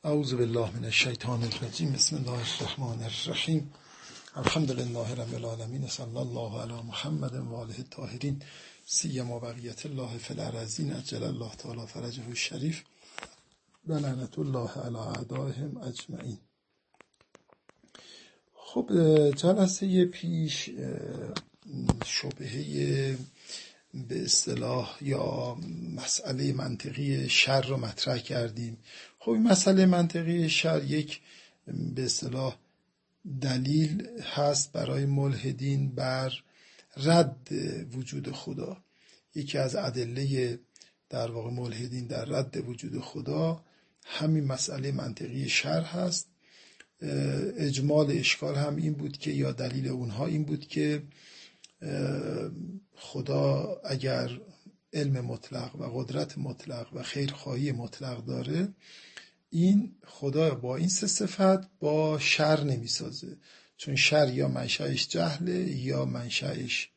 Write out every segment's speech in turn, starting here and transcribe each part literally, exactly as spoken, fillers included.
اعوذ بالله من الشیطان الرجیم. بسم الله الرحمن الرحیم. الحمد لله رب العالمین. صلی الله علی محمد و آله الطاهرین سیما بقیت الله فی الارضین عجل الله تعالی فرجه الشریف و لعنت الله علی اعدائهم اجمعین. خب جلسه پیش شبهه به اصطلاح یا مسئله منطقی شر رو مطرح کردیم. خب این مسئله منطقی شر یک به اصطلاح دلیل هست برای ملحدین بر رد وجود خدا. یکی از ادله در واقع ملحدین در رد وجود خدا همین مسئله منطقی شر هست. اجمال اشکال هم این بود که یا دلیل اونها این بود که خدا اگر علم مطلق و قدرت مطلق و خیرخواهی مطلق داره، این خدا با این سه صفت با شر نمی سازه، چون شر یا منشأش جهله یا منشأش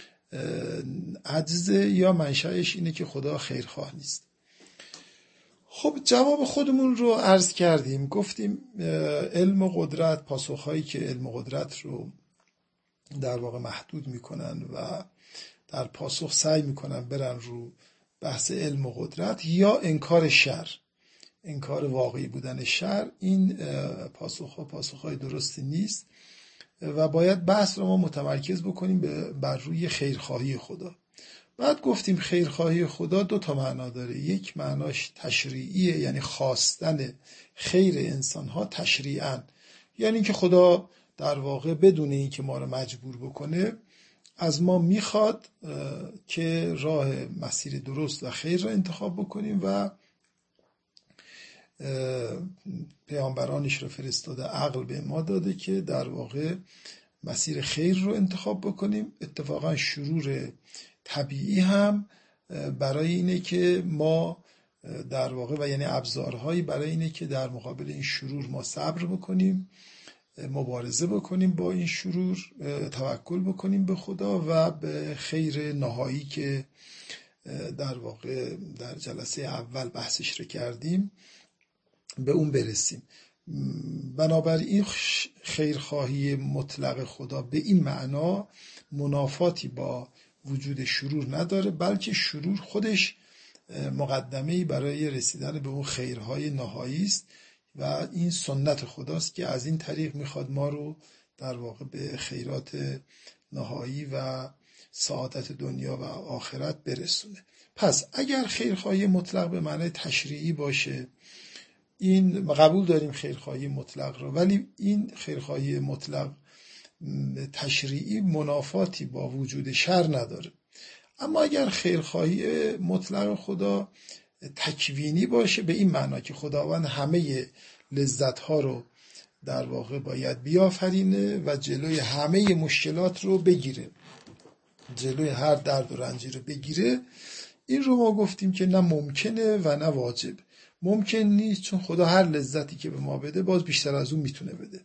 عجزه یا منشأش اینه که خدا خیرخواه نیست. خب جواب خودمون رو عرض کردیم، گفتیم علم و قدرت، پاسخهایی که علم و قدرت رو در واقع محدود میکنن و در پاسخ سعی میکنن برن رو بحث علم و قدرت یا انکار شر، انکار واقعی بودن شر، این پاسخها پاسخهای درستی نیست و باید بحث رو ما متمرکز بکنیم بر روی خیرخواهی خدا. بعد گفتیم خیرخواهی خدا دو تا معنا داره. یک معناش تشریعیه، یعنی خواستن خیر انسانها تشریعاً، یعنی اینکه خدا در واقع بدون اینکه ما رو مجبور بکنه از ما میخواد که راه مسیر درست و خیر رو انتخاب بکنیم و پیامبرانش رو فرستاده، عقل به ما داده که در واقع مسیر خیر رو انتخاب بکنیم. اتفاقا شرور طبیعی هم برای اینه که ما در واقع و یعنی ابزارهایی برای اینه که در مقابل این شرور ما صبر بکنیم، مبارزه بکنیم با این شرور، توکل بکنیم به خدا و به خیر نهایی که در واقع در جلسه اول بحثش رو کردیم به اون برسیم. بنابراین خیرخواهی مطلق خدا به این معنا منافاتی با وجود شرور نداره، بلکه شرور خودش مقدمه‌ای برای رسیدن به اون خیرهای نهایی است و این سنت خداست که از این طریق میخواد ما رو در واقع به خیرات نهایی و سعادت دنیا و آخرت برسونه. پس اگر خیرخواهی مطلق به معنای تشریعی باشه، این قبول داریم خیرخواهی مطلق رو، ولی این خیرخواهی مطلق تشریعی منافاتی با وجود شر نداره. اما اگر خیرخواهی مطلق خدا تکوینی باشه، به این معنا که خداوند همه لذت‌ها رو در واقع باید بیافرینه و جلوی همه مشکلات رو بگیره، جلوی هر درد و رنجی رو بگیره، این رو ما گفتیم که نه ممکنه و نه واجب. ممکن نیست چون خدا هر لذتی که به ما بده باز بیشتر از اون میتونه بده.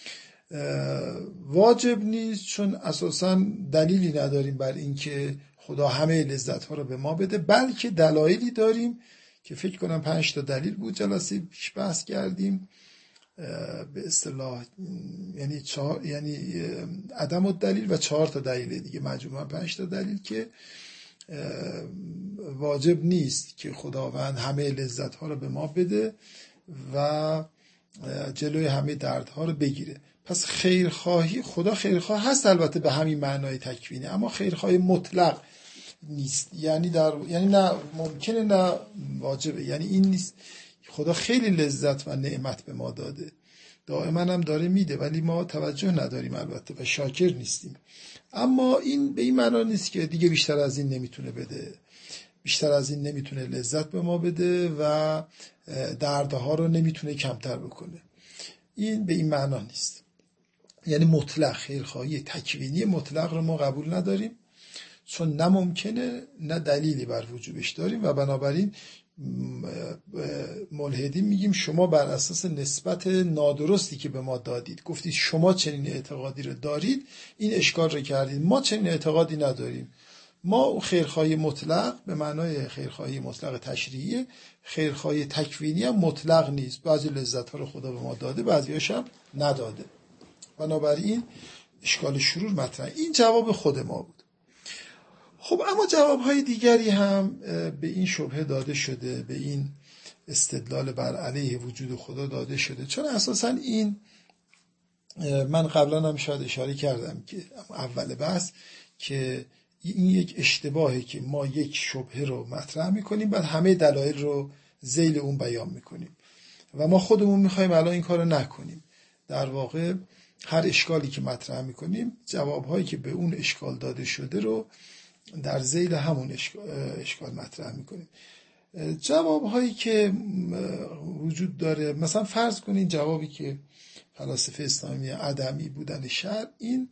واجب نیست چون اساساً دلیلی نداریم بر این که خدا همه لذت‌ها رو به ما بده، بلکه دلایلی داریم که فکر کنم پنج تا دلیل بود جلسه پیش بحث کردیم به اصطلاح، یعنی چهار، یعنی عدم الدلیل و چهار تا دلیل دیگه، مجموعاً پنج تا دلیل که واجب نیست که خداوند همه لذت‌ها رو به ما بده و جلوی همه دردها رو بگیره. پس خیرخواهی خدا خیرخواه هست، البته به همین معنای تکوینی، اما خیرخواهی مطلق نیست، یعنی در یعنی نه ممکنه نه واجبه. یعنی این نیست خدا خیلی لذت و نعمت به ما داده، دائما هم داره میده، ولی ما توجه نداریم البته و شاکر نیستیم. اما این به این معنا نیست که دیگه بیشتر از این نمیتونه بده، بیشتر از این نمیتونه لذت به ما بده و دردها رو نمیتونه کمتر بکنه. این به این معنا نیست. یعنی مطلق خیرخواهی تکوینی مطلق رو ما قبول نداریم، چون نه ممکنه نه دلیلی بر وجوبش داریم و بنابراین ملحدین میگیم شما بر اساس نسبت نادرستی که به ما دادید، گفتید شما چنین اعتقادی رو دارید، این اشکال رو کردید، ما چنین اعتقادی نداریم، ما خیرخواهی مطلق به معنای خیرخواهی مطلق تشریعی، خیرخواهی تکوینی هم مطلق نیست. بعضی لذت‌ها رو خدا به ما داده، بعضی‌هاش هم نداده. بنابراین اشکال شرور مطرح. این جواب خود ما بود. خب اما جواب‌های دیگری هم به این شبهه داده شده، به این استدلال بر علیه وجود خدا داده شده، چون اساساً این من قبلا هم شاید اشاره کردم که اول بحث که این یک اشتباهه که ما یک شبهه رو مطرح میکنیم بعد همه دلایل رو ذیل اون بیان میکنیم و ما خودمون میخوایم الان این کار رو نکنیم. در واقع هر اشکالی که مطرح میکنیم جوابهایی که به اون اشکال داده شده رو در ذیل همون اشکال مطرح میکنیم. جوابهایی که وجود داره، مثلا فرض کنین جوابی که فلاسفه اسلامی عدمی بودن شرع، این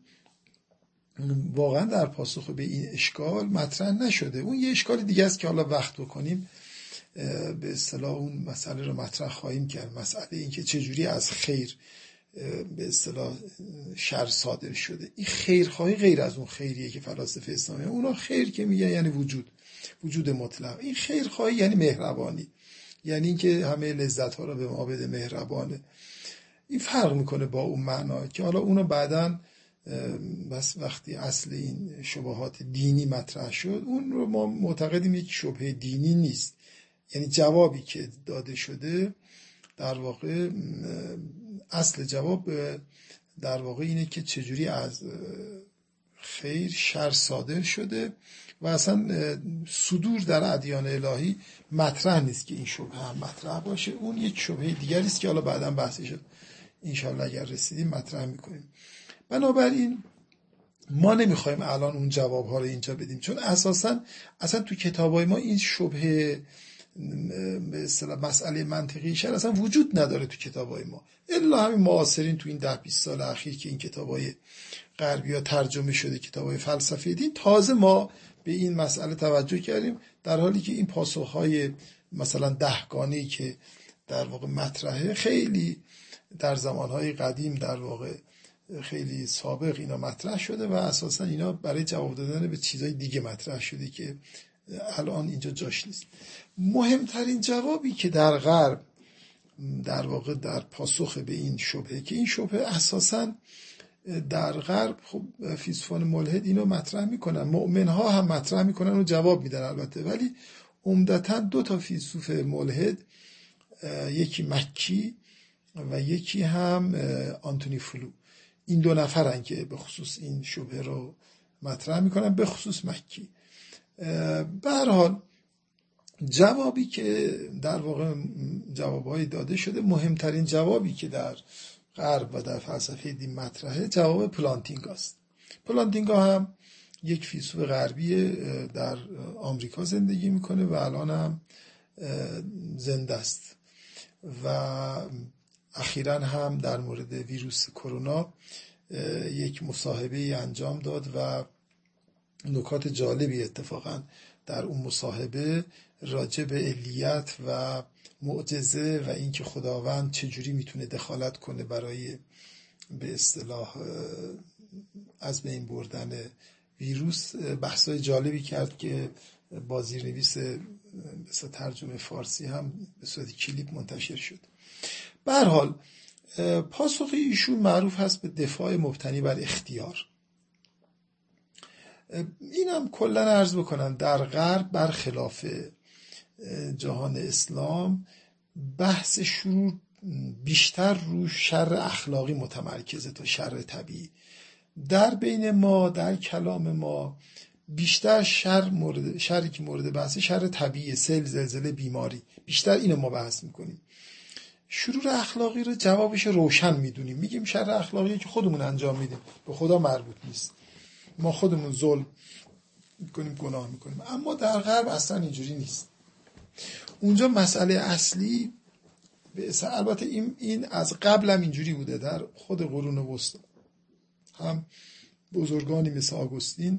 واقعا در پاسخ به این اشکال مطرح نشده. اون یه اشکال دیگه است که حالا وقت بکنیم به اصطلاح اون مسئله رو مطرح خواهیم کرد. مسئله این که چجوری از خیر به اصطلاح شر صادر شده. این خیرخواهی غیر از اون خیریه که فلاسفه اسلامی، اونا خیر که میگن یعنی وجود وجود مطلق. این خیرخواهی یعنی مهربانی، یعنی اینکه همه لذت ها رو به ما بده، مهربانه. این فرق میکنه با اون معنا که حالا اونو بعداً بس وقتی اصل این شبهات دینی مطرح شد، اون رو ما معتقدیم یک شبهه دینی نیست. یعنی جوابی که داده شده در واقع اصل جواب در واقع اینه که چجوری از خیر شر صادر شده و اصلا صدور در ادیان الهی مطرح نیست که این شبهه هم مطرح باشه. اون یک شبهه دیگری است که حالا بعداً بحثش انشالله اگر رسیدیم مطرح میکنیم. بنابراین ما نمیخوایم الان اون جوابها رو اینجا بدیم، چون اساساً اصلا تو کتابای ما این شبهه به اصطلاح مسئله منطقی شر اصلا وجود نداره تو کتابای ما، الا همین معاصرین تو این ده بیست سال اخیر که این کتابای غربی ها ترجمه شده، کتابای فلسفه دین، تازه ما به این مسئله توجه کردیم، در حالی که این پاسخهای مثلا دهگانه‌ای که در واقع مطرحه خیلی در زمانهای قدیم در واقع خیلی سابق اینا مطرح شده و اساسا اینا برای جواب دادن به چیزای دیگه مطرح شده که الان اینجا جاش نیست. مهمترین جوابی که در غرب در واقع در پاسخ به این شبهه، که این شبهه اساسا در غرب خب فیلسوفان ملحد اینو مطرح میکنن، مؤمنها هم مطرح میکنن و جواب میدن البته، ولی عمدتا دو تا فیلسوف ملحد، یکی مکی و یکی هم آنتونی فلو، این دو نفرن که به خصوص این شبهه رو مطرح میکنن، به خصوص مکی. به هر حال جوابی که در واقع جوابهای داده شده، مهمترین جوابی که در غرب و در فلسفه دین مطرحه جواب پلانتینگ است. پلانتینگ هم یک فیلسوف غربی در آمریکا زندگی میکنه و الان هم زنده است و اخیراً هم در مورد ویروس کرونا یک مصاحبه انجام داد و نکات جالبی اتفاقاً در اون مصاحبه راجع به علیت و معجزه و اینکه خداوند چجوری میتونه دخالت کنه برای به اصطلاح از بین بردن ویروس بحثای جالبی کرد که با زیرنویس مثلا ترجمه فارسی هم به صورت کلیپ منتشر شد. به هر حال پاسخ ایشون معروف هست به دفاع مبتنی بر اختیار. اینم کلا عرض بکنم در غرب برخلاف جهان اسلام بحث شرور بیشتر رو شر اخلاقی متمرکزه تا شر طبیعی. در بین ما در کلام ما بیشتر شر مورد شری که مورد بحث شر طبیعی، سیل، زلزله، بیماری، بیشتر اینو ما بحث میکنیم. شرور اخلاقی رو جوابش روشن میدونیم، میگیم شر اخلاقی که خودمون انجام میدیم، به خدا مربوط نیست، ما خودمون ظلم میکنیم، گناه میکنیم. اما در غرب اصلا اینجوری نیست. اونجا مسئله اصلی البته این این از قبل هم اینجوری بوده، در خود قرون وسطی هم بزرگانی مثل آگوستین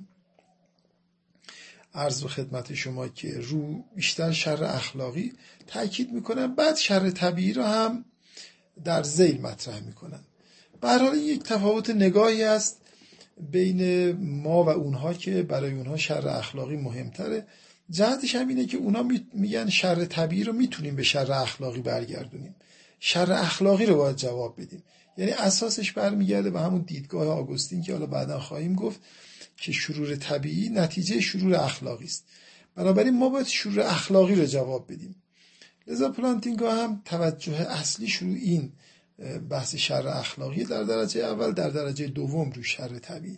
عرض به خدمت شما که رو بیشتر شر اخلاقی تاکید میکنن، بعد شر طبیعی رو هم در ذیل مطرح میکنن. به هر حال یک تفاوت نگاهی است بین ما و اونها که برای اونها شر اخلاقی مهمتره. جهتش هم اینه که اونا میگن شر طبیعی رو میتونیم به شر اخلاقی برگردونیم، شر اخلاقی رو باید جواب بدیم. یعنی اساسش برمیگرده به همون دیدگاه آگوستین که حالا بعدا خواهیم گفت که شرور طبیعی نتیجه شرور اخلاقی است. بنابراین ما باید شرور اخلاقی رو جواب بدیم. لذا پلانتینگا هم توجه اصلیش رو این بحث شر اخلاقی در درجه اول، در درجه دوم رو شر طبیعی.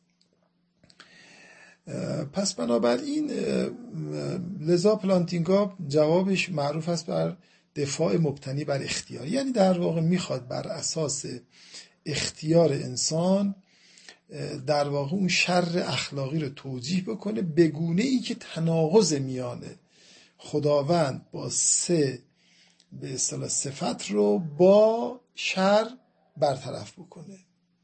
پس بنابراین لذا پلانتینگا جوابش معروف است بر دفاع مبتنی بر اختیار، یعنی در واقع میخواد بر اساس اختیار انسان در واقع اون شر اخلاقی رو توجیه بکنه به گونه ای که تناقض میانه خداوند با سه به اصطلاح صفت رو با شر برطرف بکنه.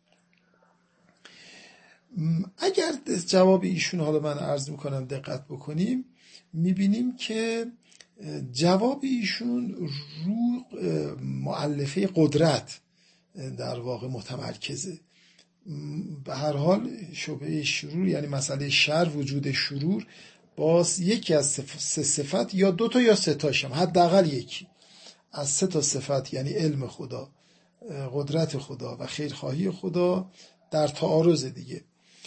اگر جواب ایشون حالا من عرض میکنم دقت بکنیم، میبینیم که جواب ایشون رو مؤلفه قدرت در واقع متمرکزه. به هر حال شبهه شرور یعنی مسئله شر، وجود شرور باز یکی از سه صفت یا دو تا یا سه تاشم، حداقل یکی از سه تا صفت یعنی علم خدا، قدرت خدا و خیرخواهی خدا در تعارض دیگه.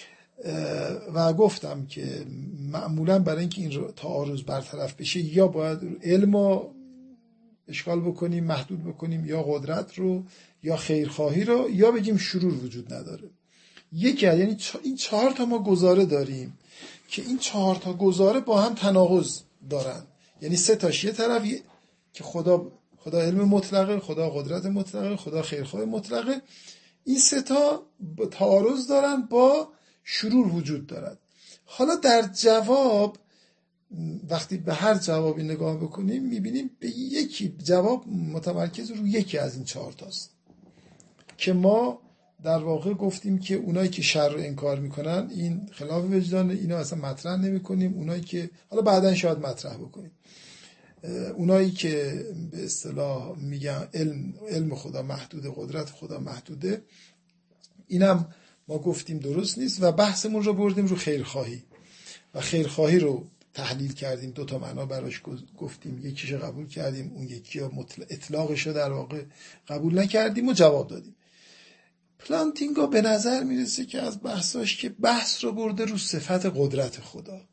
و گفتم که معمولا برای اینکه این تعارض برطرف بشه یا باید علم رو اشکال بکنیم، محدود بکنیم، یا قدرت رو یا خیرخواهی رو، یا بگیم شرور وجود نداره. یکی یعنی این چهار تا ما گزاره داریم که این چهار تا گزاره با هم تناقض دارن. یعنی سه تاش یه طرف که خدا خدا علم مطلقه، خدا قدرت مطلقه، خدا خیرخواه مطلقه، این سه تا تعارض دارن با شرور وجود دارد. حالا در جواب وقتی به هر جوابی نگاه بکنیم میبینیم به یکی جواب متمرکز رو یکی از این چهار تاست که ما در واقع گفتیم که اونایی که شر رو انکار میکنن این خلاف وجدانه، اینا اصلا مطرح نمیکنیم. اونایی که حالا بعداً شاید مطرح بکنیم، اونایی که به اصطلاح میگن علم علم خدا محدوده، قدرت خدا محدوده، اینم ما گفتیم درست نیست و بحثمون رو بردیم رو خیرخواهی و خیرخواهی رو تحلیل کردیم. دو تا معنا براش گفتیم، یکیش قبول کردیم، اون یکی اطلاقش رو در واقع قبول نکردیم و جواب دادیم. پلانتینگا به نظر میرسه که از بحثاش که بحث رو برده رو صفت قدرت خدا،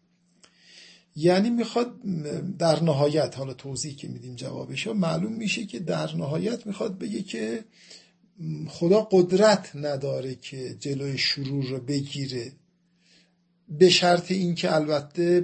یعنی میخواد در نهایت، حالا توضیح که میدیم جوابش ها معلوم میشه که در نهایت میخواد بگه که خدا قدرت نداره که جلوی شرور رو بگیره، به شرط این که البته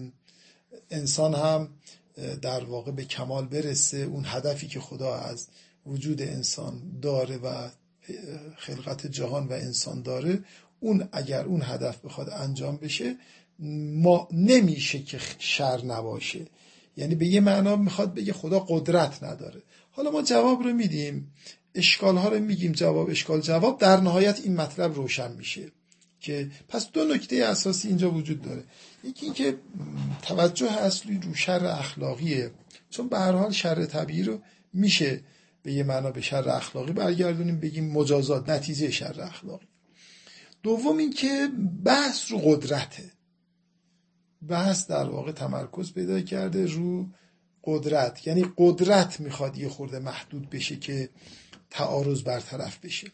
انسان هم در واقع به کمال برسه، اون هدفی که خدا از وجود انسان داره و خلقت جهان و انسان داره، اون اگر اون هدف بخواد انجام بشه ما نمیشه که شر نباشه. یعنی به یه معنا میخواد بگه خدا قدرت نداره. حالا ما جواب رو میدیم، اشکال ها رو میگیم، جواب اشکال جواب، در نهایت این مطلب روشن میشه که پس دو نکته اساسی اینجا وجود داره. یکی این که توجه اصلی رو شر اخلاقیه، چون به هر حال شر طبیعی رو میشه به یه معنا به شر اخلاقی برگردونیم، بگیم مجازات نتیجه شر اخلاقی. دوم این که بحث رو قدرته، بحث در واقع تمرکز پیدا کرده رو قدرت، یعنی قدرت میخواد یه خورده محدود بشه که تعارض برطرف بشه.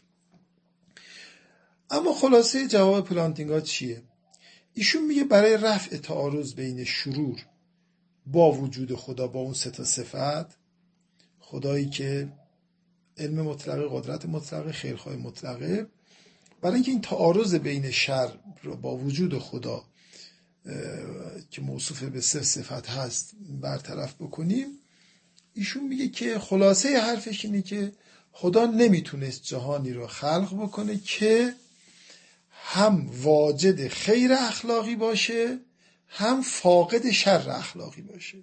اما خلاصه جواب پلانتینگا چیه؟ ایشون میگه برای رفع تعارض بین شرور با وجود خدا، با اون سه تا صفت، خدایی که علم مطلقه، قدرت مطلقه، خیرخواه مطلقه، برای اینکه این تعارض بین شر رو با وجود خدا که موصوف به سه صفت هست برطرف بکنیم، ایشون میگه که خلاصه حرفش اینه که خدا نمیتونست جهانی رو خلق بکنه که هم واجد خیر اخلاقی باشه هم فاقد شر اخلاقی باشه.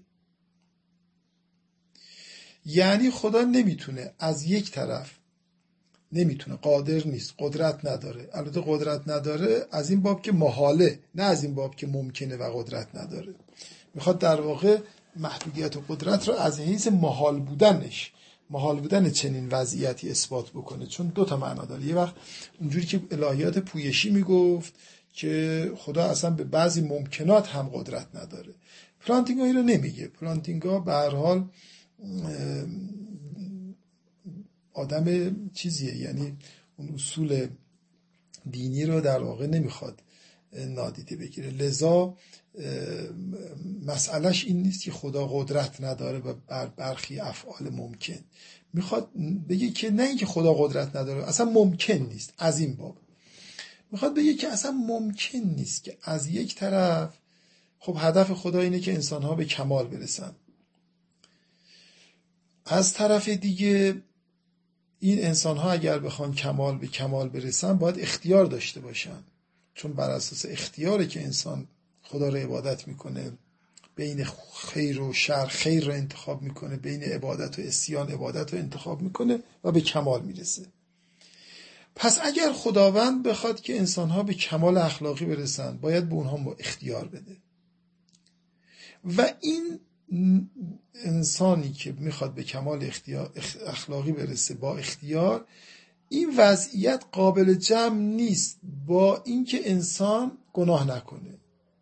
یعنی خدا نمیتونه از یک طرف، نمیتونه، قادر نیست، قدرت نداره. البته قدرت نداره از این باب که محاله، نه از این باب که ممکنه و قدرت نداره. میخواد در واقع محدودیت و قدرت رو از حیث محال بودنش محال بودن چنین وضعیتی اثبات بکنه، چون دو تا معنا داره. یه وقت اونجوری که الهیات پویشی میگفت که خدا اصلا به بعضی ممکنات هم قدرت نداره، پلانتینگا این رو نمیگه. پلانتینگا به هر حال آدم چیزیه، یعنی اون اصول دینی رو در واقع نمیخواد نادیده بگیره. لذا مسئلهش این نیست که خدا قدرت نداره و بر برخی افعال ممکن، میخواد بگه که نه اینکه خدا قدرت نداره، اصلا ممکن نیست. از این باب میخواد بگه که اصلا ممکن نیست که از یک طرف، خب هدف خدا اینه که انسانها به کمال برسن، از طرف دیگه این انسانها اگر بخوان کمال به کمال برسن باید اختیار داشته باشن، چون بر اساس اختیاره که انسان خدا رو عبادت میکنه، بین خیر و شر خیر رو انتخاب میکنه، بین عبادت و عصیان عبادت رو انتخاب میکنه و به کمال میرسه. پس اگر خداوند بخواد که انسانها به کمال اخلاقی برسن باید به اونها اختیار بده، و این انسانی که میخواد به کمال اختیار اخلاقی برسه با اختیار، این وضعیت قابل جمع نیست با اینکه انسان گناه نکنه.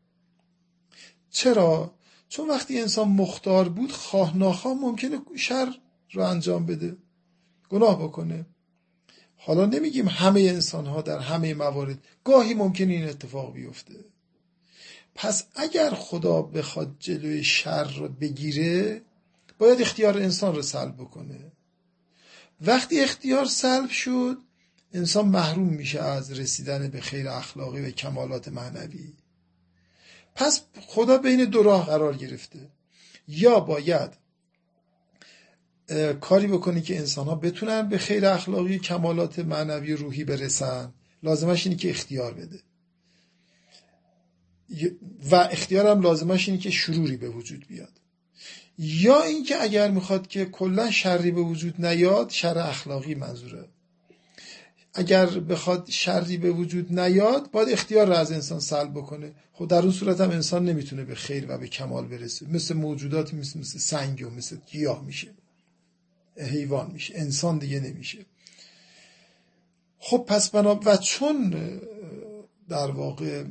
چرا؟ چون وقتی انسان مختار بود خواه ناخواه ممکنه شر رو انجام بده، گناه بکنه. حالا نمیگیم همه انسان ها در همه موارد، گاهی ممکنه این اتفاق بیفته. پس اگر خدا بخواد جلوی شر رو بگیره باید اختیار انسان رو سلب بکنه. وقتی اختیار سلب شد انسان محروم میشه از رسیدن به خیر اخلاقی و کمالات معنوی. پس خدا بین دو راه قرار گرفته، یا باید کاری بکنی که انسان‌ها بتونن به خیر اخلاقی کمالات معنوی و روحی برسن، لازمش اینه که اختیار بده، و اختیارم لازمش اینه که شروری به وجود بیاد، یا اینکه اگر میخواد که کلا شری به وجود نیاد، شر اخلاقی منظوره، اگر بخواد شری به وجود نیاد باید اختیار رو از انسان سلب بکنه. خب در اون صورت هم انسان نمیتونه به خیر و به کمال برسه، مثل موجوداتی مثل, مثل سنگ و مثل گیاه میشه، حیوان میشه، انسان دیگه نمیشه. خب پس بنا و چون در واقع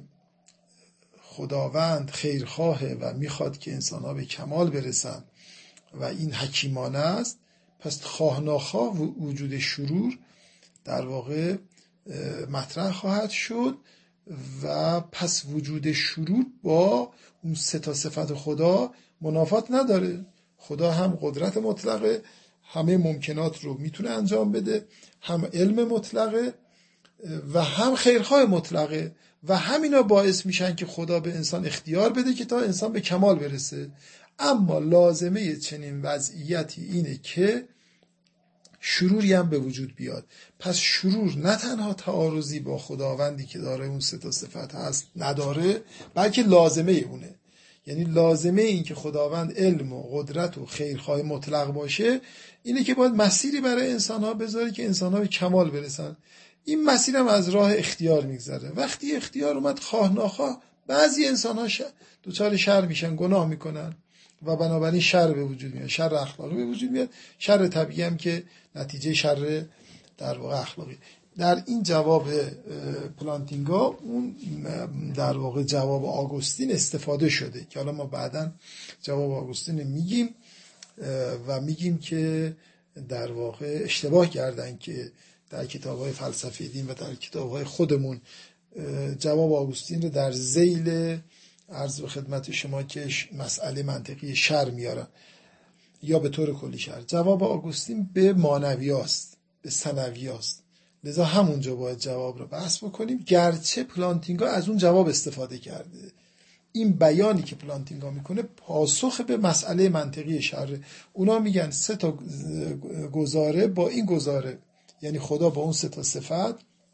خداوند خیرخواهه و میخواد که انسان‌ها به کمال برسن و این حکیمانه است، پس خواه ناخواه وجود شرور در واقع مطرح خواهد شد، و پس وجود شرور با اون سه تا صفت خدا منافات نداره. خدا هم قدرت مطلقه، همه ممکنات رو میتونه انجام بده، هم علم مطلقه و هم خیرخواه مطلقه، و همینا باعث میشن که خدا به انسان اختیار بده که تا انسان به کمال برسه. اما لازمه چنین وضعیتی اینه که شروری هم به وجود بیاد. پس شرور نه تنها تعارضی با خداوندی که داره اون سه تا صفت هست نداره، بلکه لازمه اونه. یعنی لازمه این که خداوند علم و قدرت و خیرخواه مطلق باشه اینه که باید مسیری برای انسان‌ها بذاره که انسان‌ها به کمال برسن. این مسیر هم از راه اختیار میگذره. وقتی اختیار اومد، خواه ناخواه بعضی انسان‌ها دوچار شر میشن، گناه میکنن و بنابراین شر به وجود میاد، شر اخلاقی به وجود میاد، شر طبیعی هم که نتیجه شر در واقع اخلاقی. در این جواب پلانتینگا اون در واقع جواب آگوستین استفاده شده که حالا ما بعداً جواب آگوستین میگیم و میگیم که در واقع اشتباه کردن که در کتاب‌های فلسفه دین و در کتاب‌های خودمون جواب آگوستین رو در ذیل عرض به خدمت شما که مسئله منطقی شر میارن یا به طور کلی شر. جواب آگوستین به مانویاست، به ثانویاست، لذا همونجا باید جواب رو بحث بکنیم، گرچه پلانتینگا از اون جواب استفاده کرده. این بیانی که پلانتینگا میکنه پاسخ به مسئله منطقی شر. اونا میگن سه تا گزاره با این گزاره، یعنی خدا با اون سه تا صفت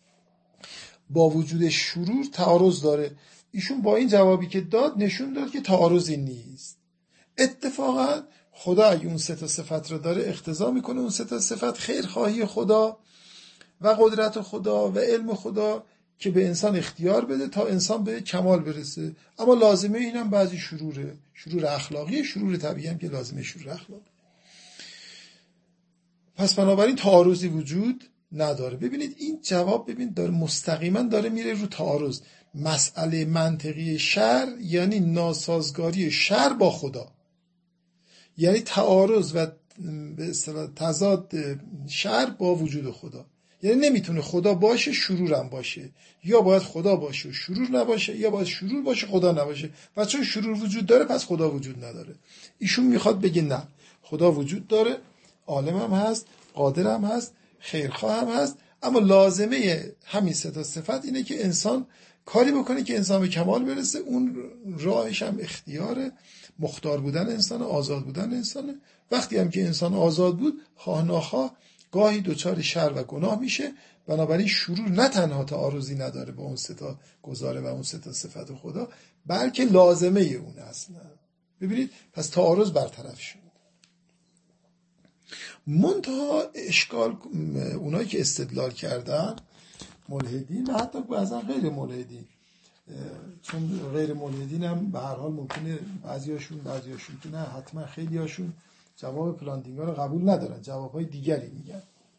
با وجود شرور تعارض داره. ایشون با این جوابی که داد نشون داد که تعارضی نیست. اتفاقا خدا اگه اون سه تا صفت رو داره اقتضا میکنه اون سه تا صفت خیرخواهی خدا و قدرت خدا و علم خدا که به انسان اختیار بده تا انسان به کمال برسه. اما لازمه اینم بعضی شروره، شرور اخلاقی، شرور طبیعی هم که لازمه شرور اخلاقی. پس بنابراین تعارضی وجود نداره. ببینید این جواب ببین داره مستقیما داره میره رو تعارض. مسئله منطقی شر یعنی ناسازگاری شر با خدا، یعنی تعارض و به اصطلاح تضاد شر با وجود خدا. یعنی نمیتونه خدا باشه شرورم باشه، یا باید خدا باشه و شرور نباشه، یا باید شرور باشه خدا نباشه. و چون شرور وجود داره پس خدا وجود نداره. ایشون میخواد بگه نه، خدا وجود داره، عالم هم هست، قادر هم هست، خیرخواه هم هست، اما لازمه همین سه تا صفت اینه که انسان کاری بکنه که انسان به کمال برسه. اون راهش هم اختیاره، مختار بودن انسان، آزاد بودن انسانه. وقتی هم که انسان آزاد بود، خواه ناخواه گاهی دوچار شر و گناه میشه. بنابراین شرور نه تنها تعارضی نداره با اون سه تا گزاره و اون سه تا صفت خدا، بلکه لازمه اون است. ببینید پس تعارض برطرف شد. منتها اشکال اونایی که استدلال کردن، ملحدین و حتی بعضا غیر ملحدین، چون غیر ملحدین هم به هر حال ممکنه بعضیاشون بعضیاشون که نه حتما خیلیاشون جواب پلانتینگا رو قبول ندارن، جوابهای دیگری میگن.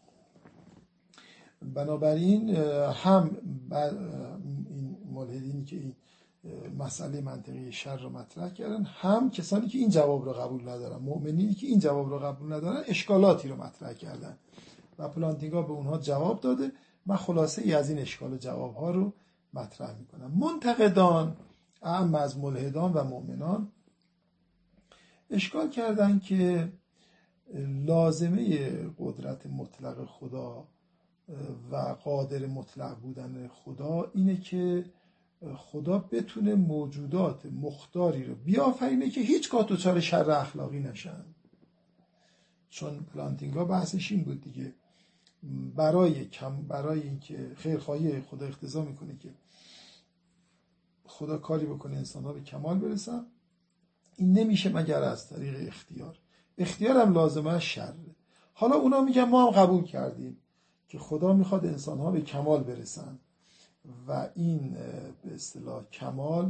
بنابراین هم این ملحدینی که این مسئله منطقی شر رو مطرح کردن، هم کسانی که این جواب رو قبول ندارن، مؤمنینی که این جواب رو قبول ندارن، اشکالاتی رو مطرح کردن و پلانتینگا به اونها جواب داده. من خلاصه ای از این اشکال و جواب ها رو مطرح میکنم. منتقدان اعم از ملحدان و مؤمنان اشکال کردن که لازمه قدرت مطلق خدا و قادر مطلق بودن خدا اینه که خدا بتونه موجودات مختاری رو بیافرینه که هیچگاه دچار شر اخلاقی نشن. چون پلانتینگا بحثش این بود دیگه، برای کم برای اینکه خیرخواهی خدا اقتضا میکنه که خدا کاری بکنه انسان‌ها به کمال برسن، این نمیشه مگر از طریق اختیار. اختیار هم لازمه شره. حالا اونا میگن ما هم قبول کردیم که خدا میخواد انسان‌ها به کمال برسن و این به اصطلاح کمال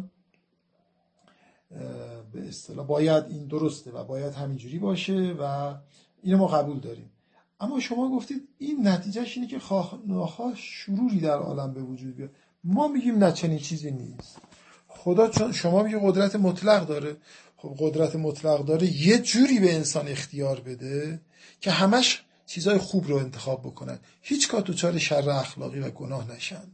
به اصطلاح باید این درسته و باید همینجوری باشه و اینو ما قبول داریم. اما شما گفتید این نتیجهش اینه که خواه ناخواه شروری در عالم به وجود بیاد. ما میگیم نه، چنین چیزی نیست. خدا چون شما میگه قدرت مطلق داره، خب قدرت مطلق داره یه جوری به انسان اختیار بده که همش چیزای خوب رو انتخاب بکنن، هیچگاه دچار شر اخلاقی و گناه نشن.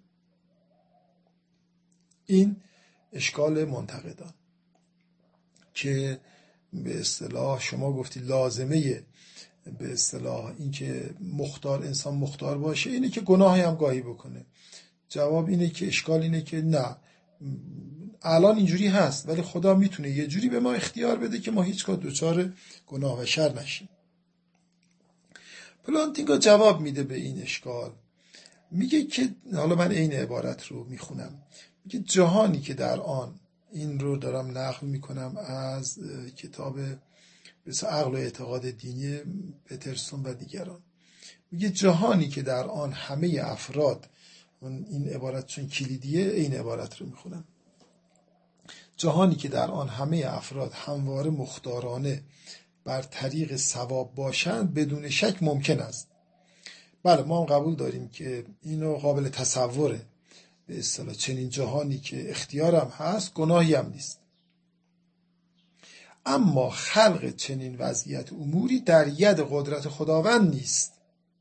این اشکال منتقدان که به اصطلاح شما گفتی لازمه به اصطلاح این که مختار انسان مختار باشه اینه که گناهی هم گاهی بکنه. جواب اینه که اشکال اینه که نه، الان اینجوری هست ولی خدا میتونه یه جوری به ما اختیار بده که ما هیچگاه دوچار گناه و شر نشیم. پلانتینگا جواب میده به این اشکال، میگه که حالا من این عبارت رو میخونم، میگه جهانی که در آن، این رو دارم نقل میکنم از کتاب بس عقل و اعتقاد دینی پترسون و دیگران، میگه جهانی که در آن همه افراد، این عبارت چون کلیدیه این عبارت رو میخونم، جهانی که در آن همه افراد همواره مختارانه بر طریق ثواب باشند بدون شک ممکن است. بله ما هم قبول داریم که اینو قابل تصوره، به اصطلاح چنین جهانی که اختیارم هست گناهی هم نیست. اما خلق چنین وضعیت اموری در ید قدرت خداوند نیست،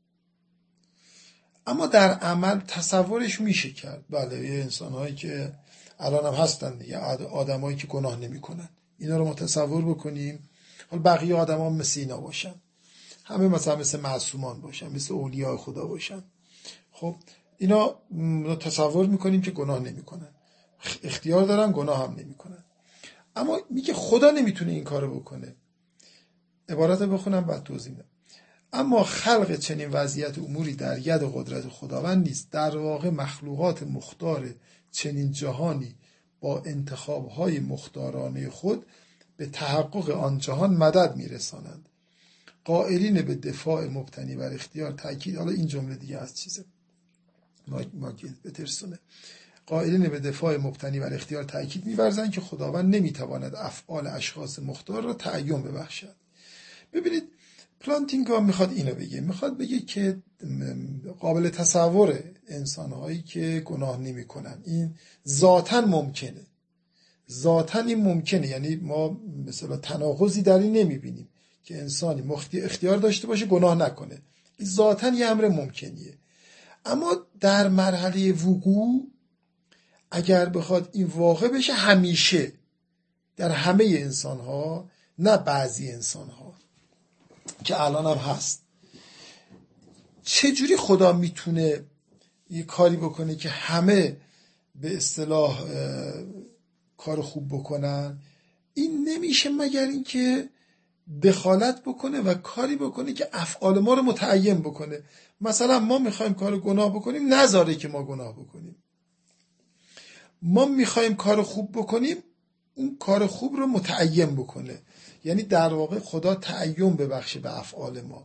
اما در عمل تصورش میشه کرد. بله یه انسان‌هایی که الان هم هستن دیگه، آدمایی که گناه نمی‌کنن، اینا رو ما تصور بکنیم حالا بقیه آدما مثل اینا باشن، همه مثلا مثل معصومان باشن، مثل اولیاء خدا باشن، خب اینا تصور میکنیم که گناه نمی‌کنن، اختیار دارن گناه هم نمی‌کنن. اما میگه خدا نمیتونه این کارو بکنه. عبارت رو بخونم بعد توضیح میدم. اما خلق چنین وضعیت اموری در ید قدرت خداوند نیست. در واقع مخلوقات مختار چنین جهانی با انتخاب‌های مختارانه خود به تحقق آن جهان مدد میرسانند. قائلین به دفاع مبتنی بر اختیار تأکید، حالا این جمله دیگه از چیزه ماگیل پترسونه، قائلین به دفاع مبتنی بر اختیار تأکید می‌ورزند که خداوند نمیتواند افعال اشخاص مختار را تعیین ببخشد. ببینید پلانتینگا میخواد اینو بگه، میخواد بگه که قابل تصوره انسانهایی که گناه نمی کنن این ذاتاً ممکنه، ذاتاً این ممکنه، یعنی ما مثلا تناقضی در این نمیبینیم که انسانی اختیار داشته باشه گناه نکنه، این ذاتاً یه امر ممکنیه. اما در مرحله وقوع اگر بخواد این واقع بشه همیشه در همه انسان ها، نه بعضی انسان ها که الان هم هست، چجوری خدا میتونه یه کاری بکنه که همه به اصطلاح کار خوب بکنن؟ این نمیشه مگر اینکه دخالت بکنه و کاری بکنه که افعال ما رو متعین بکنه. مثلا ما میخوایم کار گناه بکنیم، نذاره که ما گناه بکنیم. ما میخوایم کار خوب بکنیم، اون کار خوب رو متعین بکنه. یعنی در واقع خدا تعین ببخشه به افعال ما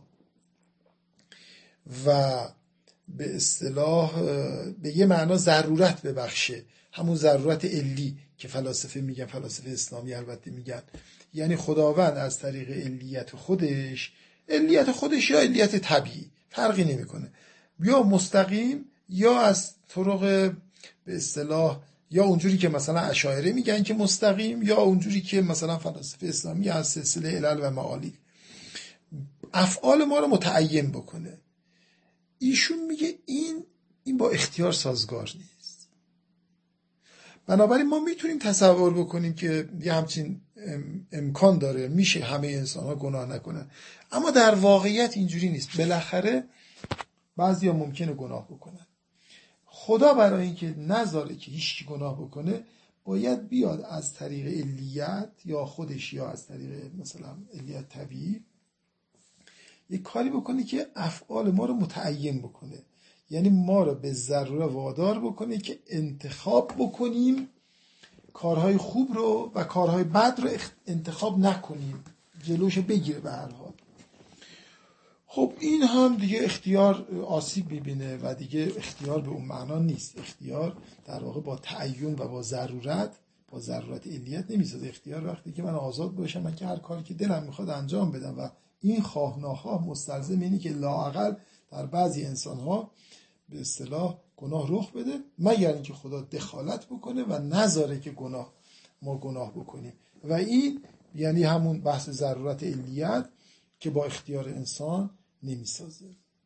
و به اصطلاح به یه معنا ضرورت ببخشه، همون ضرورت علی که فلاسفه میگن، فلاسفه اسلامی البته میگن، یعنی خداوند از طریق علیت خودش، علیت خودش یا علیت طبیعی فرقی نمیکنه، یا مستقیم یا از طرق به اصطلاح یا اونجوری که مثلا اشاعره میگن که مستقیم، یا اونجوری که مثلا فلاسفه اسلامی از سلسله علل و معالی افعال ما رو متعین بکنه. ایشون میگه این این با اختیار سازگار نیست. بنابراین ما میتونیم تصور بکنیم که یه همچین امکان داره، میشه همه انسان ها گناه نکنن، اما در واقعیت اینجوری نیست. بالاخره بعضیا ممکنه گناه بکنن. خدا برای اینکه نذاره که هیچ گناه بکنه باید بیاد از طریق علیت یا خودش یا از طریق مثلا علیت طبیعی یک کاری بکنه که افعال ما رو متعین بکنه، یعنی ما رو به ضروره وادار بکنه که انتخاب بکنیم کارهای خوب رو و کارهای بد رو انتخاب نکنیم، جلوش بگیره به هر حال. خب این هم دیگه اختیار آسیب میبینه و دیگه اختیار به اون معنا نیست. اختیار در واقع با تعین و با ضرورت، با ضرورت علیت نمیسازه. اختیار وقتی که من آزاد باشم، من که هر کاری که دلم میخواد انجام بدم و این خواه ناخواه مستلزم اینه که لااقل در بعضی انسان‌ها به اصطلاح گناه رخ بده، مگر اینکه خدا دخالت بکنه و نذاره که گناه ما گناه بکنیم. و این یعنی همون بحث ضرورت علیت که با اختیار انسان نمیسازه.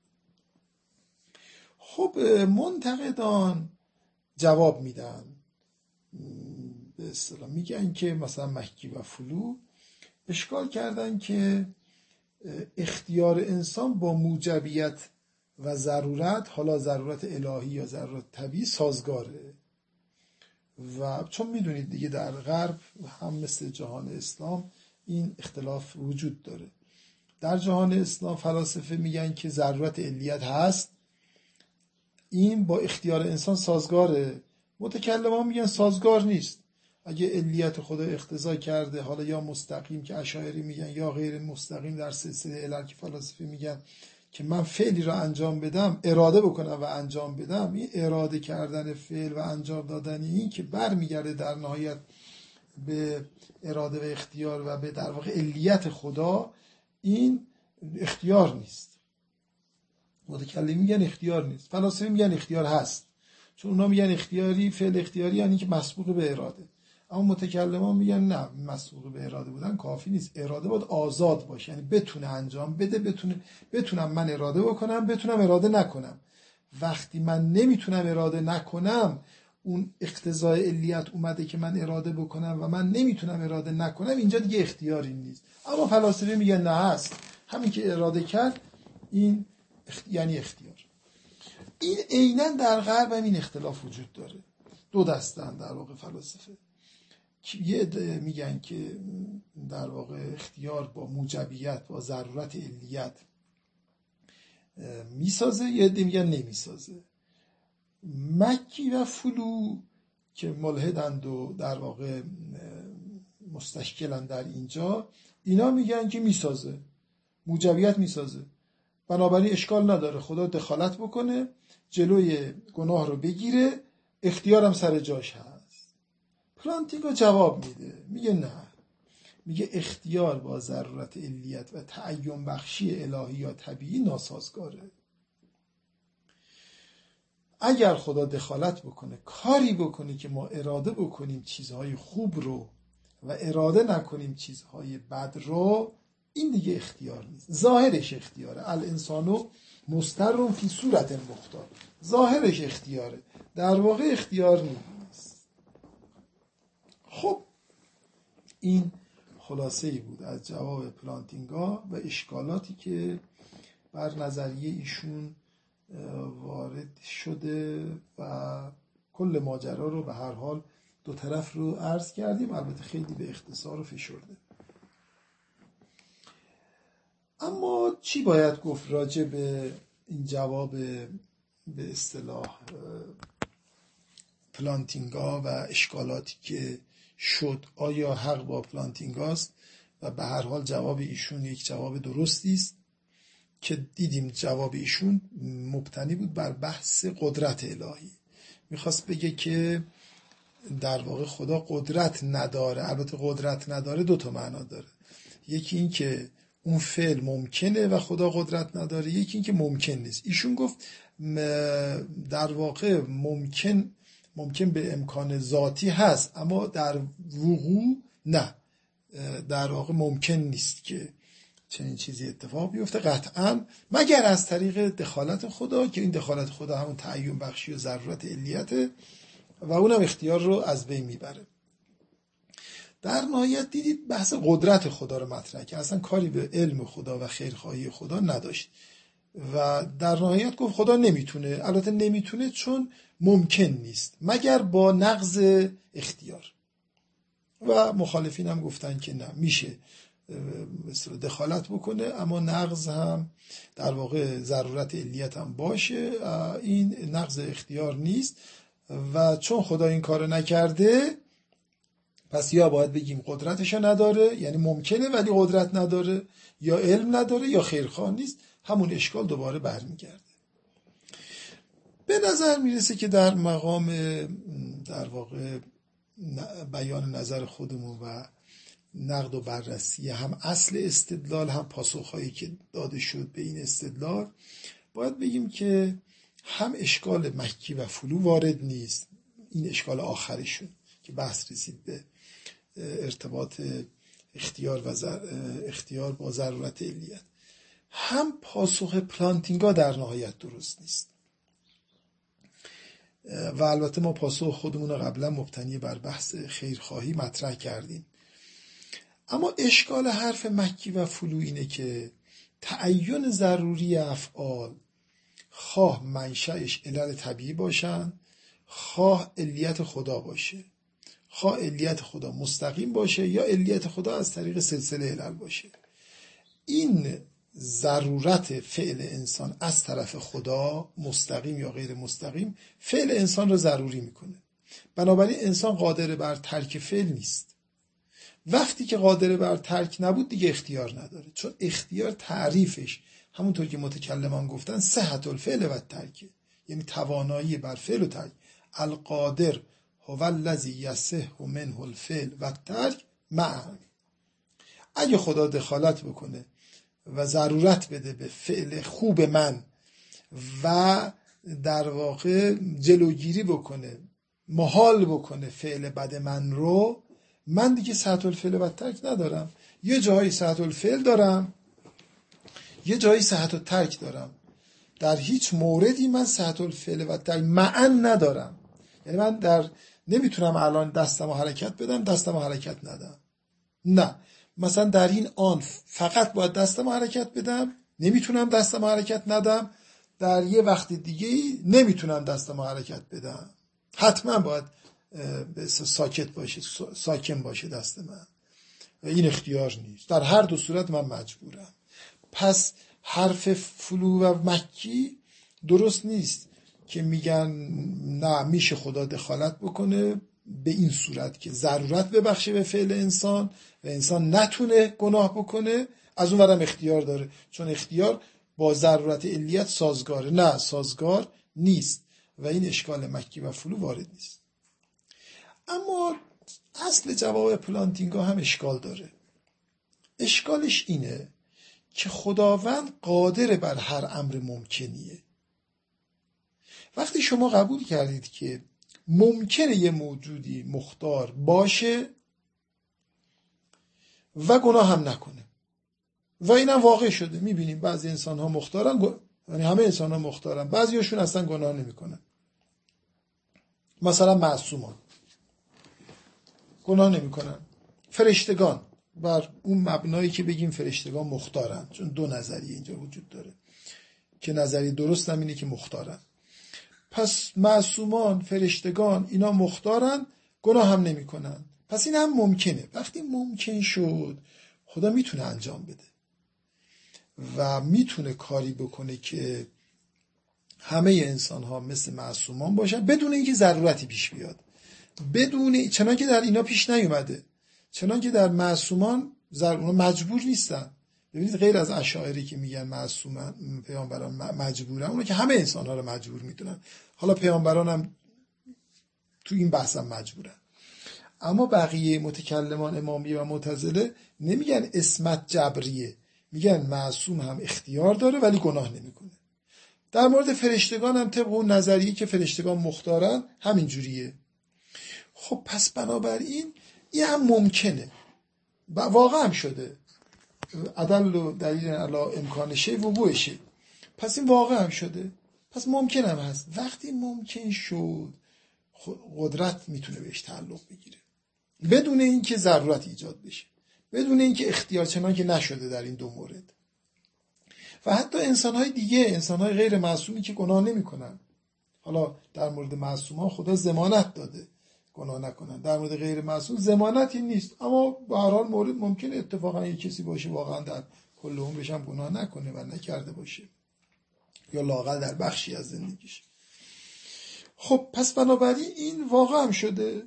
خب منتقدان جواب میدن، به اصطلاح میگن که مثلا مکی و فلو اشکال کردن که اختیار انسان با موجبیت و ضرورت، حالا ضرورت الهی یا ضرورت طبیعی، سازگاره. و چون میدونید دیگه در غرب هم مثل جهان اسلام این اختلاف وجود داره. در جهان اسلام فلاسفه میگن که ضرورت علیت هست، این با اختیار انسان سازگاره. متکلمان میگن سازگار نیست. اگه علیت خدا اقتضا کرده، حالا یا مستقیم که اشاعری میگن یا غیر مستقیم در سلسله علل که فلاسفه میگن، که من فعلی را انجام بدم، اراده بکنم و انجام بدم، این اراده کردن فعل و انجام دادن این که برمیگرده در نهایت به اراده و اختیار و به در واقع علیت خدا، این اختیار نیست. متکلم میگن اختیار نیست، فلاسفه میگن اختیار هست، چون اونا میگن اختیاری، فعل اختیاری یعنی که مسبوق به اراده. اما متکلمان میگن نه، مسبوق به اراده بودن کافی نیست، اراده باید آزاد باشه، یعنی بتونه انجام بده، بتونه بتونم من اراده بکنم، بتونم اراده نکنم. وقتی من نمیتونم اراده نکنم، اون اقتضای علیت اومده که من اراده بکنم و من نمیتونم اراده نکنم، اینجا دیگه اختیاری نیست. اما فلاسفه میگن نه، هست، همین که اراده کرد این اخت... یعنی اختیار. این عیناً در غرب هم این اختلاف وجود داره. دو دستن در واقع فلاسفه، یه میگن که در واقع اختیار با موجبیت، با ضرورت علیت میسازه، یه عده میگن نمیسازه. مکی و فلو که ملحدند و در واقع مستشکلن در اینجا، اینا میگن که میسازه، موجبیت میسازه، بنابراین اشکال نداره خدا دخالت بکنه، جلوی گناه رو بگیره، اختیارم سر جاش هست. پلانتینگا جواب میده، میگه نه، میگه اختیار با ضرورت علیت و تعین بخشی الهی یا طبیعی ناسازگاره. اگر خدا دخالت بکنه، کاری بکنه که ما اراده بکنیم چیزهای خوب رو و اراده نکنیم چیزهای بد رو، این دیگه اختیار نیست. ظاهرش اختیاره. الانسانو مضطر فی صورت مختار. ظاهرش اختیاره، در واقع اختیار نیست. خب این خلاصه ای بود از جواب پلانتینگا و اشکالاتی که بر نظریه ایشون وارد شده و کل ماجرا رو به هر حال دو طرف رو عرض کردیم، البته خیلی به اختصار و فشرده. اما چی باید گفت راجع به این جواب به اصطلاح پلانتینگا و اشکالاتی که شد؟ آیا حق با پلانتینگاست؟ و به هر حال جواب ایشون یک جواب درستی است که دیدیم جواب ایشون مبتنی بود بر بحث قدرت الهی. میخواست بگه که در واقع خدا قدرت نداره. البته قدرت نداره دو تا معنا داره، یکی این که اون فعل ممکنه و خدا قدرت نداره، یکی این که ممکن نیست. ایشون گفت در واقع ممکن ممکن به امکان ذاتی هست، اما در وقوع نه، در واقع ممکن نیست که چنین چیزی اتفاق بیفته قطعا، مگر از طریق دخالت خدا، که این دخالت خدا همون تعین بخشی و ضرورت علیته و اونم اختیار رو از بین میبره. در نهایت دیدید بحث قدرت خدا رو مطرح کرد، اصلا کاری به علم خدا و خیرخواهی خدا نداشت و در نهایت گفت خدا نمیتونه. البته نمیتونه چون ممکن نیست مگر با نقض اختیار، و مخالفین هم گفتن که نه، میشه مثلا دخالت بکنه اما نقض هم در واقع ضرورت علیت هم باشه، این نقض اختیار نیست و چون خدا این کارو نکرده پس یا باید بگیم قدرتشو نداره، یعنی ممکنه ولی قدرت نداره، یا علم نداره یا خیرخواه نیست. همون اشکال دوباره برمیگرده. به نظر میرسه که در مقام در واقع بیان نظر خودمون و نقد و بررسی هم اصل استدلال هم پاسخهایی که داده شد به این استدلال، باید بگیم که هم اشکال مکی و فلو وارد نیست، این اشکال آخرشون که بحث رسید به ارتباط اختیار و اختیار با ضرورت علیت، هم پاسخ پلانتینگا در نهایت درست نیست. و البته ما پاسخ خودمون رو قبلا مبتنی بر بحث خیرخواهی مطرح کردیم. اما اشکال حرف مکی و فلو اینه که تعین ضروری افعال خواه منشأش علل طبیعی باشن، خواه علیت خدا باشه، خواه علیت خدا مستقیم باشه یا علیت خدا از طریق سلسله علل باشه. این ضرورت فعل انسان از طرف خدا مستقیم یا غیر مستقیم فعل انسان رو ضروری میکنه. بنابراین انسان قادر بر ترک فعل نیست. وقتی که قادر بر ترک نبود دیگه اختیار نداره، چون اختیار تعریفش همونطور که متکلمان گفتن صحت الفعل و ترک، یعنی توانایی بر فعل و ترک. القادر هو الذی یصح منه الفعل و ترک معا. اگه خدا دخالت بکنه و ضرورت بده به فعل خوب من و در واقع جلوگیری بکنه، محال بکنه فعل بد من رو، من دیگه صحت الفعل و ترک ندارم. یه جایی صحت الفعل دارم، یه جایی صحت الترک دارم. در هیچ موردی من صحت الفعل و ترک معا ندارم. یعنی من در نمیتونم الان دستمو حرکت بدم دستمو حرکت ندم، نه، مثلا در این آن فقط باید دستمو حرکت بدم، نمیتونم دستمو حرکت ندم. در یه وقت دیگه نمیتونم دستمو حرکت بدم، حتما باید ساکت باشه، ساکن باشه دست من. این اختیار نیست، در هر دو صورت من مجبورم. پس حرف فلو و مکی درست نیست که میگن نه میشه خدا دخالت بکنه به این صورت که ضرورت ببخشه به فعل انسان و انسان نتونه گناه بکنه، از اون ورم اختیار داره چون اختیار با ضرورت علیت سازگاره. نه، سازگار نیست و این اشکال مکی و فلو وارد نیست. اما اصل جواب پلانتینگا هم اشکال داره. اشکالش اینه که خداوند قادر بر هر امر ممکنیه. وقتی شما قبول کردید که ممکنه یه موجودی مختار باشه و گناه هم نکنه و اینم واقع شده، میبینیم بعضی انسان ها مختارن، یعنی همه انسان ها مختارن، بعضی هاشون اصلا گناه نمیکنن. مثلا معصومان گناه نمیکنن، فرشتگان بر اون مبنایی که بگیم فرشتگان مختارن، چون دو نظریه اینجا وجود داره که نظریه درست هم اینه که مختارن. پس معصومان، فرشتگان اینا مختارن، گناه هم نمی کنن. پس این هم ممکنه. وقتی ممکن شد خدا میتونه انجام بده و میتونه کاری بکنه که همه انسان ها مثل معصومان باشن بدون اینکه ضرورتی پیش بیاد، بدون چنان که در اینا پیش نیومده، چنان که در معصومان اونا مجبور نیستن. ببینید غیر از اشاعری که میگن معصومن پیامبران مجبورن، اونا که همه انسان ها رو مجبور میدونن، حالا پیامبران هم تو این بحث هم مجبورن. اما بقیه متکلمان امامیه و معتزله نمیگن اسمت جبریه، میگن معصوم هم اختیار داره ولی گناه نمیکنه. در مورد فرشتگان هم طبق اون نظریه که فرشتگان مختارن همین جوریه. خب پس بنابراین این هم ممکنه و واقعا هم شده، عدل و دلیل علی امکان شی وقوع شی، پس این واقعا هم شده، پس ممکن هم هست. وقتی ممکن شد قدرت میتونه بهش تعلق بگیره بدون اینکه ضرورت ایجاد بشه، بدون اینکه اختیار، چنان که نشده در این دو مورد. و حتی انسان‌های دیگه، انسان‌های غیر معصومی که گناه نمی‌کنن، حالا در مورد معصومان خدا ضمانت داده گناه نکنن، در مورد غیر معصوم ضمانتی نیست، اما به هر حال مورد ممکنه اتفاقا یک کسی باشه واقعا در کل عمرش هم گناه نکنه و نکرده باشه، یا لااقل در بخشی از زندگیش. خب پس بنابراین این واقعا هم شده،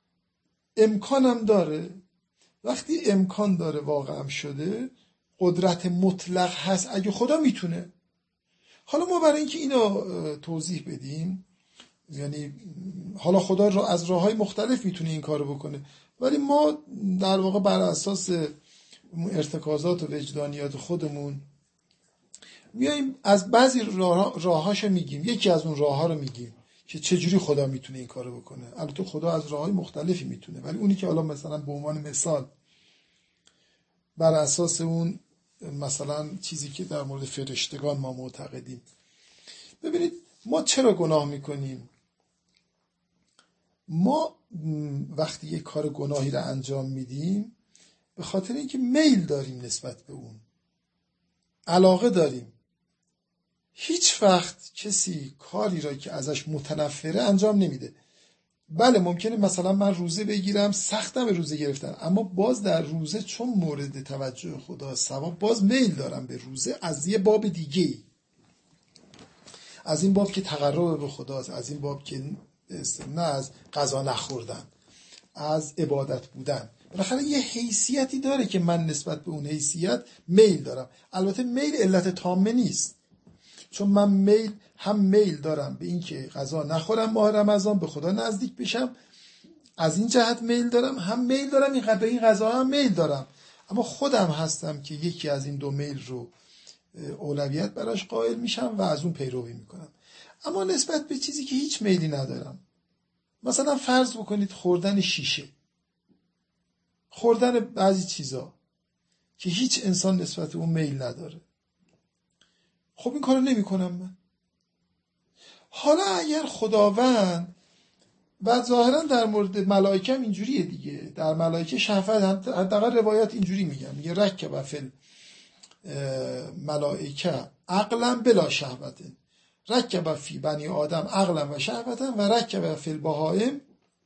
امکانم داره. وقتی امکان داره، واقعا هم شده، قدرت مطلق هست اگه خدا میتونه. حالا ما برای اینکه اینو توضیح بدیم، یعنی حالا خدا را از راههای مختلف میتونه این کارو بکنه، ولی ما در واقع بر اساس ارتکازات و وجدانیات خودمون میایم از بعضی راه راهاشو میگیم. یکی از اون راهها رو میگیم که چجوری خدا میتونه این کارو بکنه. البته خدا از راههای مختلفی میتونه، ولی اونی که حالا مثلا به عنوان مثال بر اساس اون مثلا چیزی که در مورد فرشتگان ما معتقدیم. ببینید ما چرا گناه میکنیم؟ ما وقتی یک کار گناهی را انجام میدیم به خاطر اینکه میل داریم نسبت به اون، علاقه داریم. هیچ وقت کسی کاری را که ازش متنفره انجام نمیده. بله ممکنه مثلا من روزه بگیرم، سختم روزه گرفتن، اما باز در روزه چون مورد توجه خدا ثواب، باز میل دارم به روزه از یه باب دیگه، از این باب که تقرب به خداست، از این باب که نه از غذا نخوردن، از عبادت بودن. بالاخره یه حیثیتی داره که من نسبت به اون حیثیت میل دارم. البته میل علت تامه نیست، چون من میل هم میل دارم به این که غذا نخورم ماه رمضان، به خدا نزدیک بشم، از این جهت میل دارم، هم میل دارم این به این غذا هم میل دارم، اما خودم هستم که یکی از این دو میل رو اولویت براش قائل میشم و از اون پیروی میکنم. اما نسبت به چیزی که هیچ میلی ندارم، مثلا فرض بکنید خوردن شیشه، خوردن بعضی چیزا که هیچ انسان نسبت به اون میل نداره، خب این کارو نمی کنم من. حالا اگر خداوند، و ظاهرا در مورد ملائکه هم اینجوریه دیگه، در ملائکه شهوت، حداقل روایات اینجوری میگن، میگه رکب فی ملائکه عقلا بلا شهوت، رکب فی بنی آدم عقلا و شهوتا و رکب فی البهائم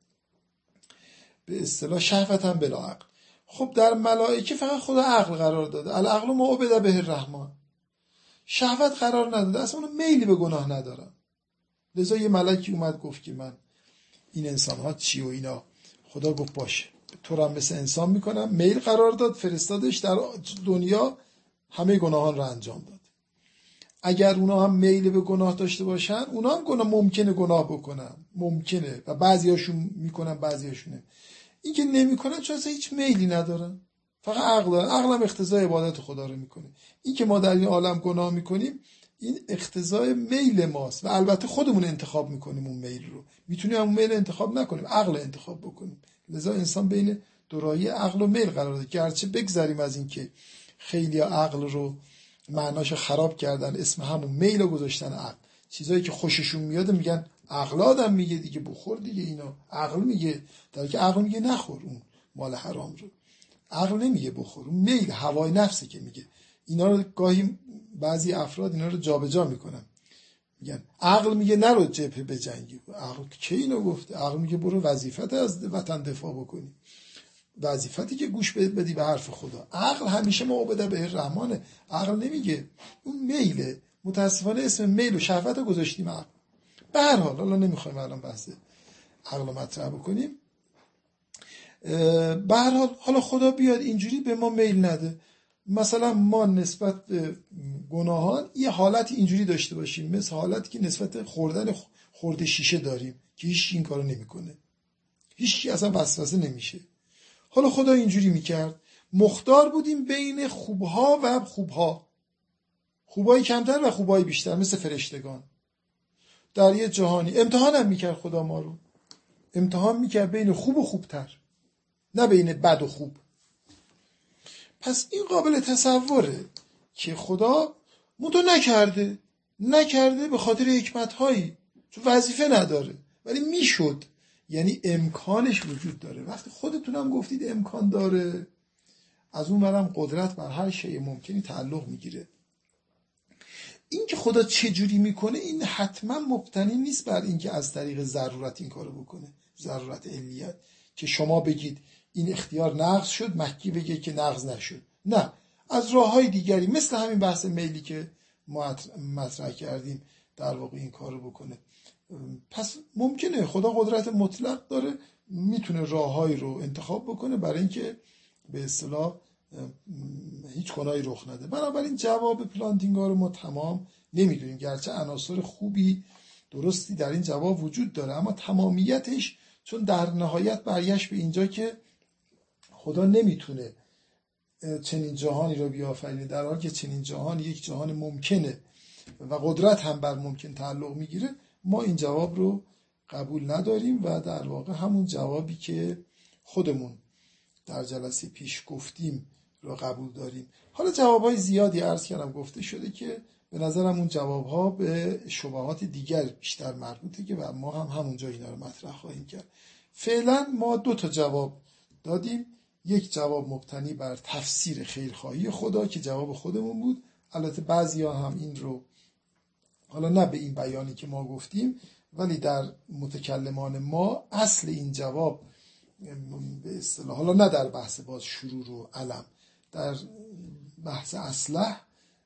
به اصطلاح شهوتا بلا عقل. خب در ملائکه فقط خدا عقل قرار داده، العقل ما عبد به الرحمن، شهوت قرار نداده، اصلا اون میلی به گناه ندارم. لذا یه ملکی اومد گفت که من این انسان ها چی و اینا، خدا گفت باشه تو را مثل انسان میکنم، میل قرار داد، فرستادش در دنیا، همه گناهان را انجام داد. اگر اونا هم میل به گناه داشته باشن، اونا هم گناه ممکنه گناه بکنن، ممکنه، و بعضی هاشون میکنن بعضی هاشونه. این که نمیکنن چون اصلا هیچ میلی ندارن، فقط عقل داره. عقل هم اقتضای عبادت خدا رو میکنه. این که ما در این عالم گناه میکنیم این اقتضای میل ماست و البته خودمون انتخاب میکنیم اون میل رو. میتونیم اون میل انتخاب نکنیم، عقل انتخاب بکنیم. لذا انسان بین دورایی عقل و میل قرار داره. گرچه بگذریم از این که خیلی عقل رو معناشو خراب کردن، اسم همون میل رو گذاشتن عقل. چیزایی که خوششون میاد میگن عقل آدم میگه دیگه بخور دیگه، اینا عقل میگه، در که عقل میگه نخور اون مال حرام رو. عقل نمیگه بخور، اون میل هوای نفسه که میگه. اینا رو گاهی بعضی افراد اینا رو جابجا میکنن، میگن عقل میگه نرو جبهه بجنگی. عقل کی اینو گفته؟ عقل میگه برو وظیفت از وطن دفاع بکنی، وظیفتی که گوش بدی به حرف خدا. عقل همیشه معبد به الرحمنه. عقل نمیگه، اون میله. متاسفانه اسم میل و شهوت رو گذاشتیم عقل. به هر حال حالا نمیخوایم الان بحث عقل رو مطرح بکنیم. به هر حال حالا خدا بیاد اینجوری به ما میل نده، مثلا ما نسبت به گناهان یه حالت اینجوری داشته باشیم، مثل حالتی که نسبت خوردن خورده شیشه داریم که هیچ این کارو نمیکنه، هیچ اصلا وسوسه نمیشه. حالا خدا اینجوری میکرد، مختار بودیم بین خوبها و خوبها، خوبای کمتر و خوبای بیشتر، مثل فرشتگان در یه جهانی. امتحان هم میکرد خدا ما رو، امتحان میکرد بین خوب و خوبتر، نه بین بد و خوب. پس این قابل تصوره که خدا مونتو نکرده نکرده به خاطر حکمت‌هایی، چون وظیفه نداره، ولی میشد. یعنی امکانش وجود داره. وقتی خودتونم گفتید امکان داره، از اون برم قدرت بر هر شیء ممکنی تعلق میگیره. این که خدا چه جوری میکنه این حتما مبتنی نیست بر این که از طریق ضرورت این کارو بکنه، ضرورت علیت، که شما بگید این اختیار نقض شد، مکی بگه که نقض نشد. نه، از راههای دیگری مثل همین بحث میلی که ما مطرح کردیم در واقع این کارو بکنه. پس ممکنه خدا قدرت مطلق داره، میتونه راههایی رو انتخاب بکنه برای اینکه به اصطلاح هیچ گناهی رخ نده. بنابراین جواب پلانتینگا رو ما تمام نمیدونیم، گرچه عناصر خوبی درستی در این جواب وجود داره، اما تمامیتش چون در نهایت برگشت به اینجا که خدا نمیتونه چنین جهانی رو بیافرینه، در حالی که چنین جهانی یک جهان ممکنه و قدرت هم بر ممکن تعلق میگیره. ما این جواب رو قبول نداریم و در واقع همون جوابی که خودمون در جلسه پیش گفتیم رو قبول داریم. حالا جوابهای زیادی عرض کردم گفته شده که به نظرم اون جوابها به شبهات دیگر بیشتر مربوطه که و ما هم همونجا اینا رو مطرح خواهیم کرد. فعلا ما دو تا جواب دادیم. یک جواب مبتنی بر تفسیر خیرخواهی خدا که جواب خودمون بود. البته بعضیا هم این رو حالا نه به این بیانی که ما گفتیم، ولی در متکلمان ما اصل این جواب به اصطلاح، حالا نه در بحث باز شرور و علم، در بحث اصلح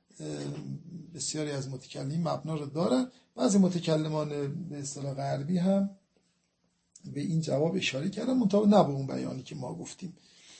بسیاری از متکلمین مبنا رو دارن. بعضی متکلمان به اصطلاح غربی هم به این جواب اشاره کردن، منتها نه به اون بیانی که ما گفتیم،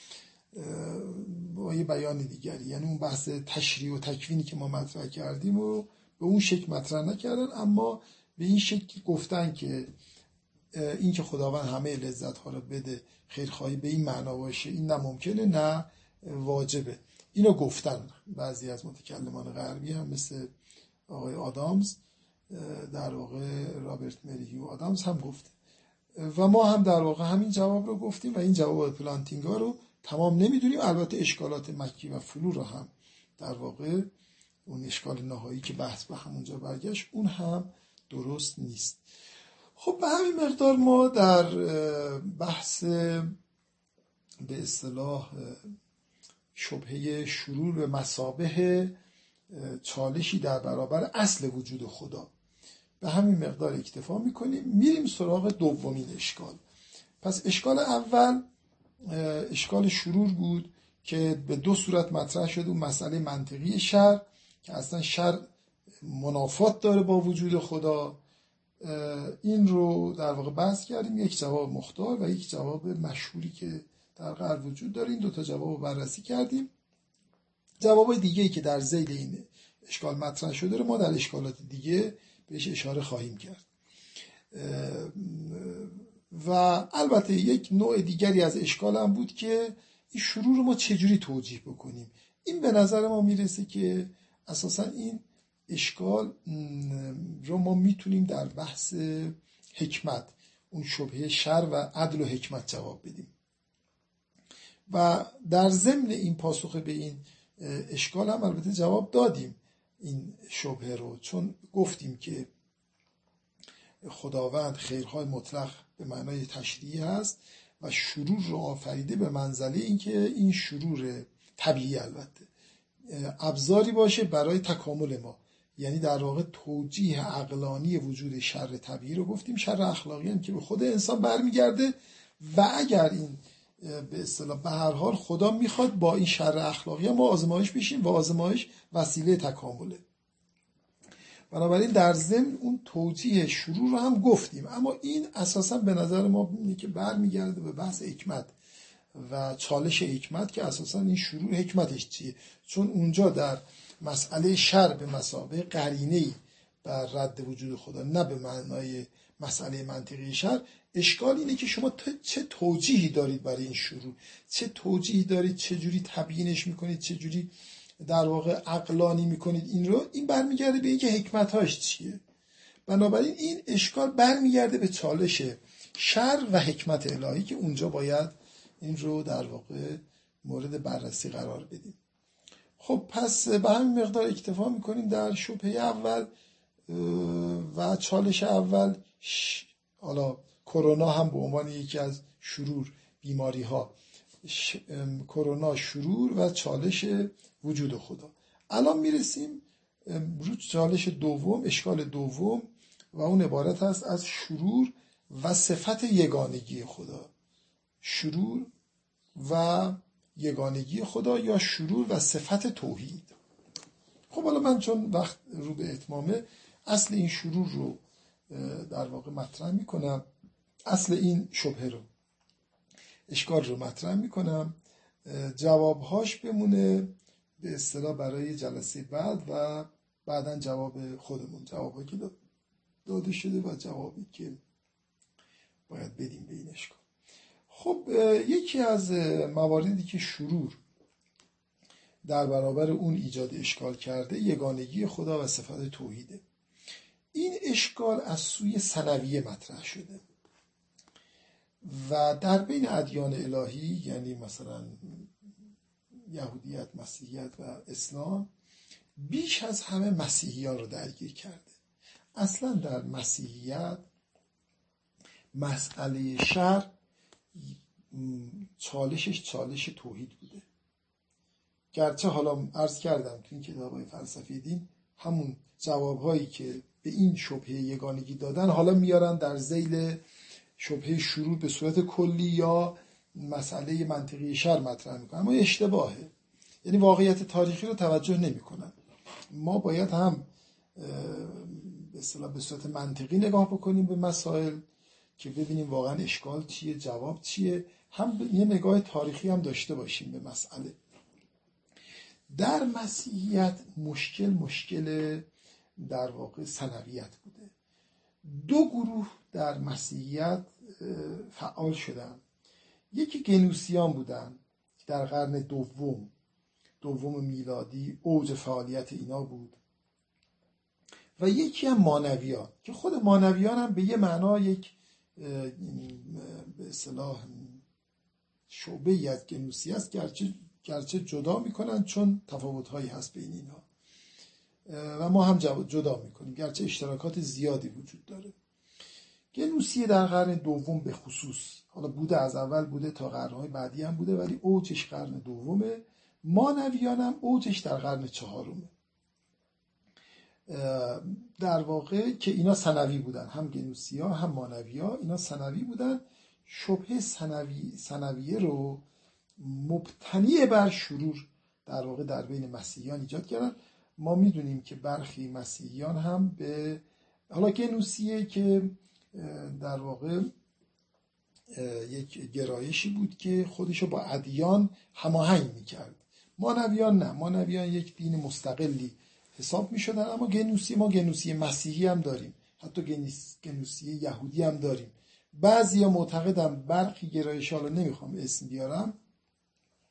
با یه بیان دیگری. یعنی اون بحث تشریع و تکوینی که ما مطرح کردیم و به اون شکل مطرح نکردن، اما به این شکل گفتن که این که خداوند همه لذت ها رو بده، خیرخواهی به این معنا باشه، این نه ممکنه نه واجبه. اینو گفتن بعضی از متکلمان غربی هم مثل آقای آدامز، در واقع رابرت مریهیو آدامز هم گفته و ما هم در واقع همین جواب رو گفتیم و این جواب پلانتینگا رو تمام نمیدونیم. البته اشکالات مکی و فلو رو هم در واقع اون اشکال نهایی که بحث به همونجا برگشت اون هم درست نیست. خب به همین مقدار ما در بحث به اصطلاح شبهه شرور به مثابه چالشی در برابر اصل وجود خدا به همین مقدار اکتفا میکنیم. میریم سراغ دومین اشکال. پس اشکال اول اشکال شرور بود که به دو صورت مطرح شد. اون مسئله منطقی شر که اصلا شر منافات داره با وجود خدا، این رو در واقع بحث کردیم. یک جواب مختار و یک جواب مشهوری که در غرب وجود داره. این دو تا جواب رو بررسی کردیم. جواب دیگه‌ای که در ذیل این اشکال مطرح شده رو ما در اشکالات دیگه بهش اشاره خواهیم کرد. و البته یک نوع دیگری از اشکال هم بود که این شروع رو ما چجوری توجیه بکنیم؟ این به نظر ما میرسه که اساسا این اشکال رو ما میتونیم در بحث حکمت، اون شبهه شر و عدل و حکمت جواب بدیم. و در ضمن این پاسخ به این اشکال هم البته جواب دادیم این شبهه رو، چون گفتیم که خداوند خیرهای مطلق به معنای تشریعی هست و شرور رو آفریده به منزله اینکه این شرور طبیعی البته ابزاری باشه برای تکامل ما، یعنی در واقع توجیه عقلانی وجود شر طبیعی رو گفتیم، شر اخلاقی هم که به خود انسان برمیگرده و اگر این به اصطلاح به هر حال خدا میخواد با این شر اخلاقی هم ما آزمایش بشیم و آزمایش وسیله تکامله. بنابراین در ضمن اون توجیه شرور رو هم گفتیم، اما این اساسا به نظر ما اینه که برمیگرده به بحث حکمت و چالش حکمت که اساسا این شرور حکمتش چیه، چون اونجا در مسئله شر به مثابه قرینه‌ای بر رد وجود خدا، نه به معنای مسئله منطقی شر. اشکال اینه که شما چه توجیهی دارید برای این شرور، چه توجیهی دارید، چه جوری تبیینش میکنید، چه جوری در واقع عقلانی میکنید این رو. این برمیگرده به اینکه حکمت‌هاش چیه. بنابراین این اشکال برمیگرده به چالش شر و حکمت الهی که اونجا باید این رو در واقع مورد بررسی قرار بدیم. خب پس به همین مقدار اکتفا میکنیم در شبهه اول و چالش اول. حالا کرونا هم به عنوان یکی از شرور بیماری ها، کرونا شرور و چالش وجود خدا. الان میرسیم رو چالش دوم، اشکال دوم، و اون عبارت است از شرور و صفت یگانگی خدا. شرور و یگانگی خدا یا شرور و صفت توحید. خب حالا من چون وقت رو به اتمامه اصل این شرور رو در واقع مطرح میکنم، اصل این شبهه رو، اشکال رو مطرح میکنم، جوابهاش بمونه به اصطلاح برای جلسه بعد و بعداً جواب خودمون، جوابی که داده شده و جوابی که باید بدیم به این اشکال. خب یکی از مواردی که شرور در برابر اون ایجاد اشکال کرده یگانگی خدا و صفت توحیده. این اشکال از سوی ثنویه مطرح شده و در بین ادیان الهی، یعنی مثلا یهودیت، مسیحیت و اسلام، بیش از همه مسیحیان رو درگیر کرده. اصلا در مسیحیت مسئله شر چالشش چالش توحید بوده، گرچه حالا عرض کردم تو این کتاب‌های فلسفی دین همون جوابهایی که به این شبهه یگانگی دادن حالا میارن در ذیل شبهه شرور به صورت کلی یا مسئله منطقی شر مطرح میکنن، اما اشتباهه. یعنی واقعیت تاریخی رو توجه نمیکنن. ما باید هم به اصطلاح به صورت منطقی نگاه بکنیم به مسائل که ببینیم واقعا اشکال چیه، جواب چیه، هم یه نگاه تاریخی هم داشته باشیم به مسئله. در مسیحیت مشکل مشکل در واقع ثنویت بوده. دو گروه در مسیحیت فعال شدن. یکی گنوسیان بودن که در قرن دوم دوم میلادی اوج فعالیت اینا بود، و یکی هم مانویان که خود مانویان هم به یه معنا یک به اصطلاح شعبه ای از گنوسی است، گرچه گرچه جدا میکنن چون تفاوت‌هایی هست بین اینها و ما هم جدا میکنیم گرچه اشتراکات زیادی وجود داره. گنوسی در قرن دوم به خصوص، حالا بوده از اول بوده تا قرن‌های بعدی هم بوده ولی اوجش قرن دومه. مانویان هم اوجش در قرن چهارمه. در واقع که اینا ثنوی بودن، هم گنوسی ها هم مانوی ها اینا ثنوی بودن. شبهه ثنوی ثنویه رو مبتنی بر شرور در واقع در بین مسیحیان ایجاد کردن. ما میدونیم که برخی مسیحیان هم به حالا گنوسیه که در واقع یک گرایشی بود که خودشو با ادیان هماهنگ میکرد. مانویان نه، مانویان یک دین مستقلی حساب می شدن. اما گنوسی، ما گنوسی مسیحی هم داریم، حتی گنوسی یهودی هم داریم. بعضی ها معتقدن برخی گرایش، حالا نمیخوام اسم بیارم،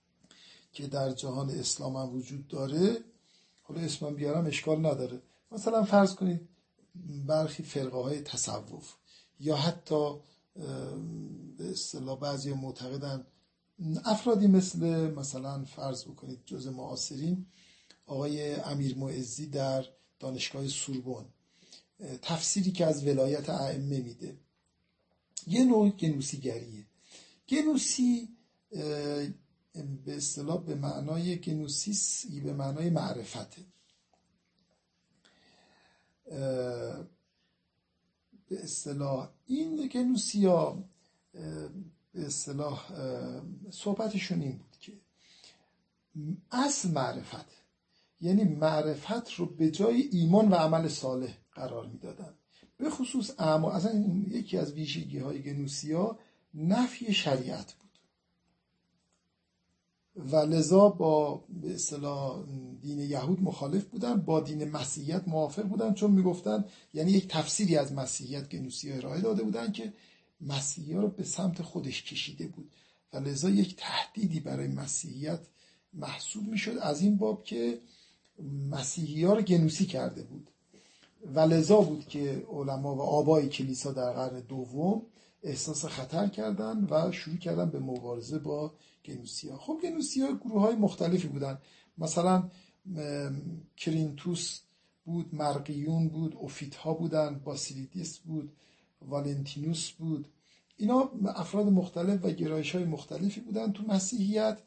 که در جهان اسلام هم وجود داره، حالا اسمم بیارم اشکال نداره. مثلا فرض کنید برخی فرقه های تصوف یا حتی به اصطلاح بعضی معتقدن افرادی مثل مثلا فرض بکنید جز معاصرین آقای امیر معزی در دانشگاه سوربن، تفسیری که از ولایت ائمه میده، یه نوع گنوسی گریه. گنوسی به اصطلاح به معنای گنوسیس به معنای معرفته. به اصطلاح این گنوسیا به اصطلاح صحبتشون این بود که اصل معرفت، یعنی معرفت رو به جای ایمان و عمل صالح قرار میدادن. به خصوص اعمال، اصلا یکی از ویژگی های گنوسیا نفی شریعت بود و لذا با به اصطلاح دین یهود مخالف بودن، با دین مسیحیت موافق بودن، چون میگفتن یعنی یک تفسیری از مسیحیت گنوسیا ارائه داده بودن که مسیحی‌ها رو به سمت خودش کشیده بود و لذا یک تهدیدی برای مسیحیت محسوب میشد، از این باب که مسیحی‌ها رو گنوسی کرده بود و لذا بود که علما و آبای کلیسا در قرن دوم احساس خطر کردن و شروع کردن به مبارزه با گنوسی‌ها. خب گنوسی‌ها گروه‌های مختلفی بودن، مثلا کرینتوس بود، مرقیون بود، اوفیت‌ها بودن، باسیلیدس بود، والنتینوس بود. اینا افراد مختلف و گرایش‌های مختلفی بودن. تو مسیحیت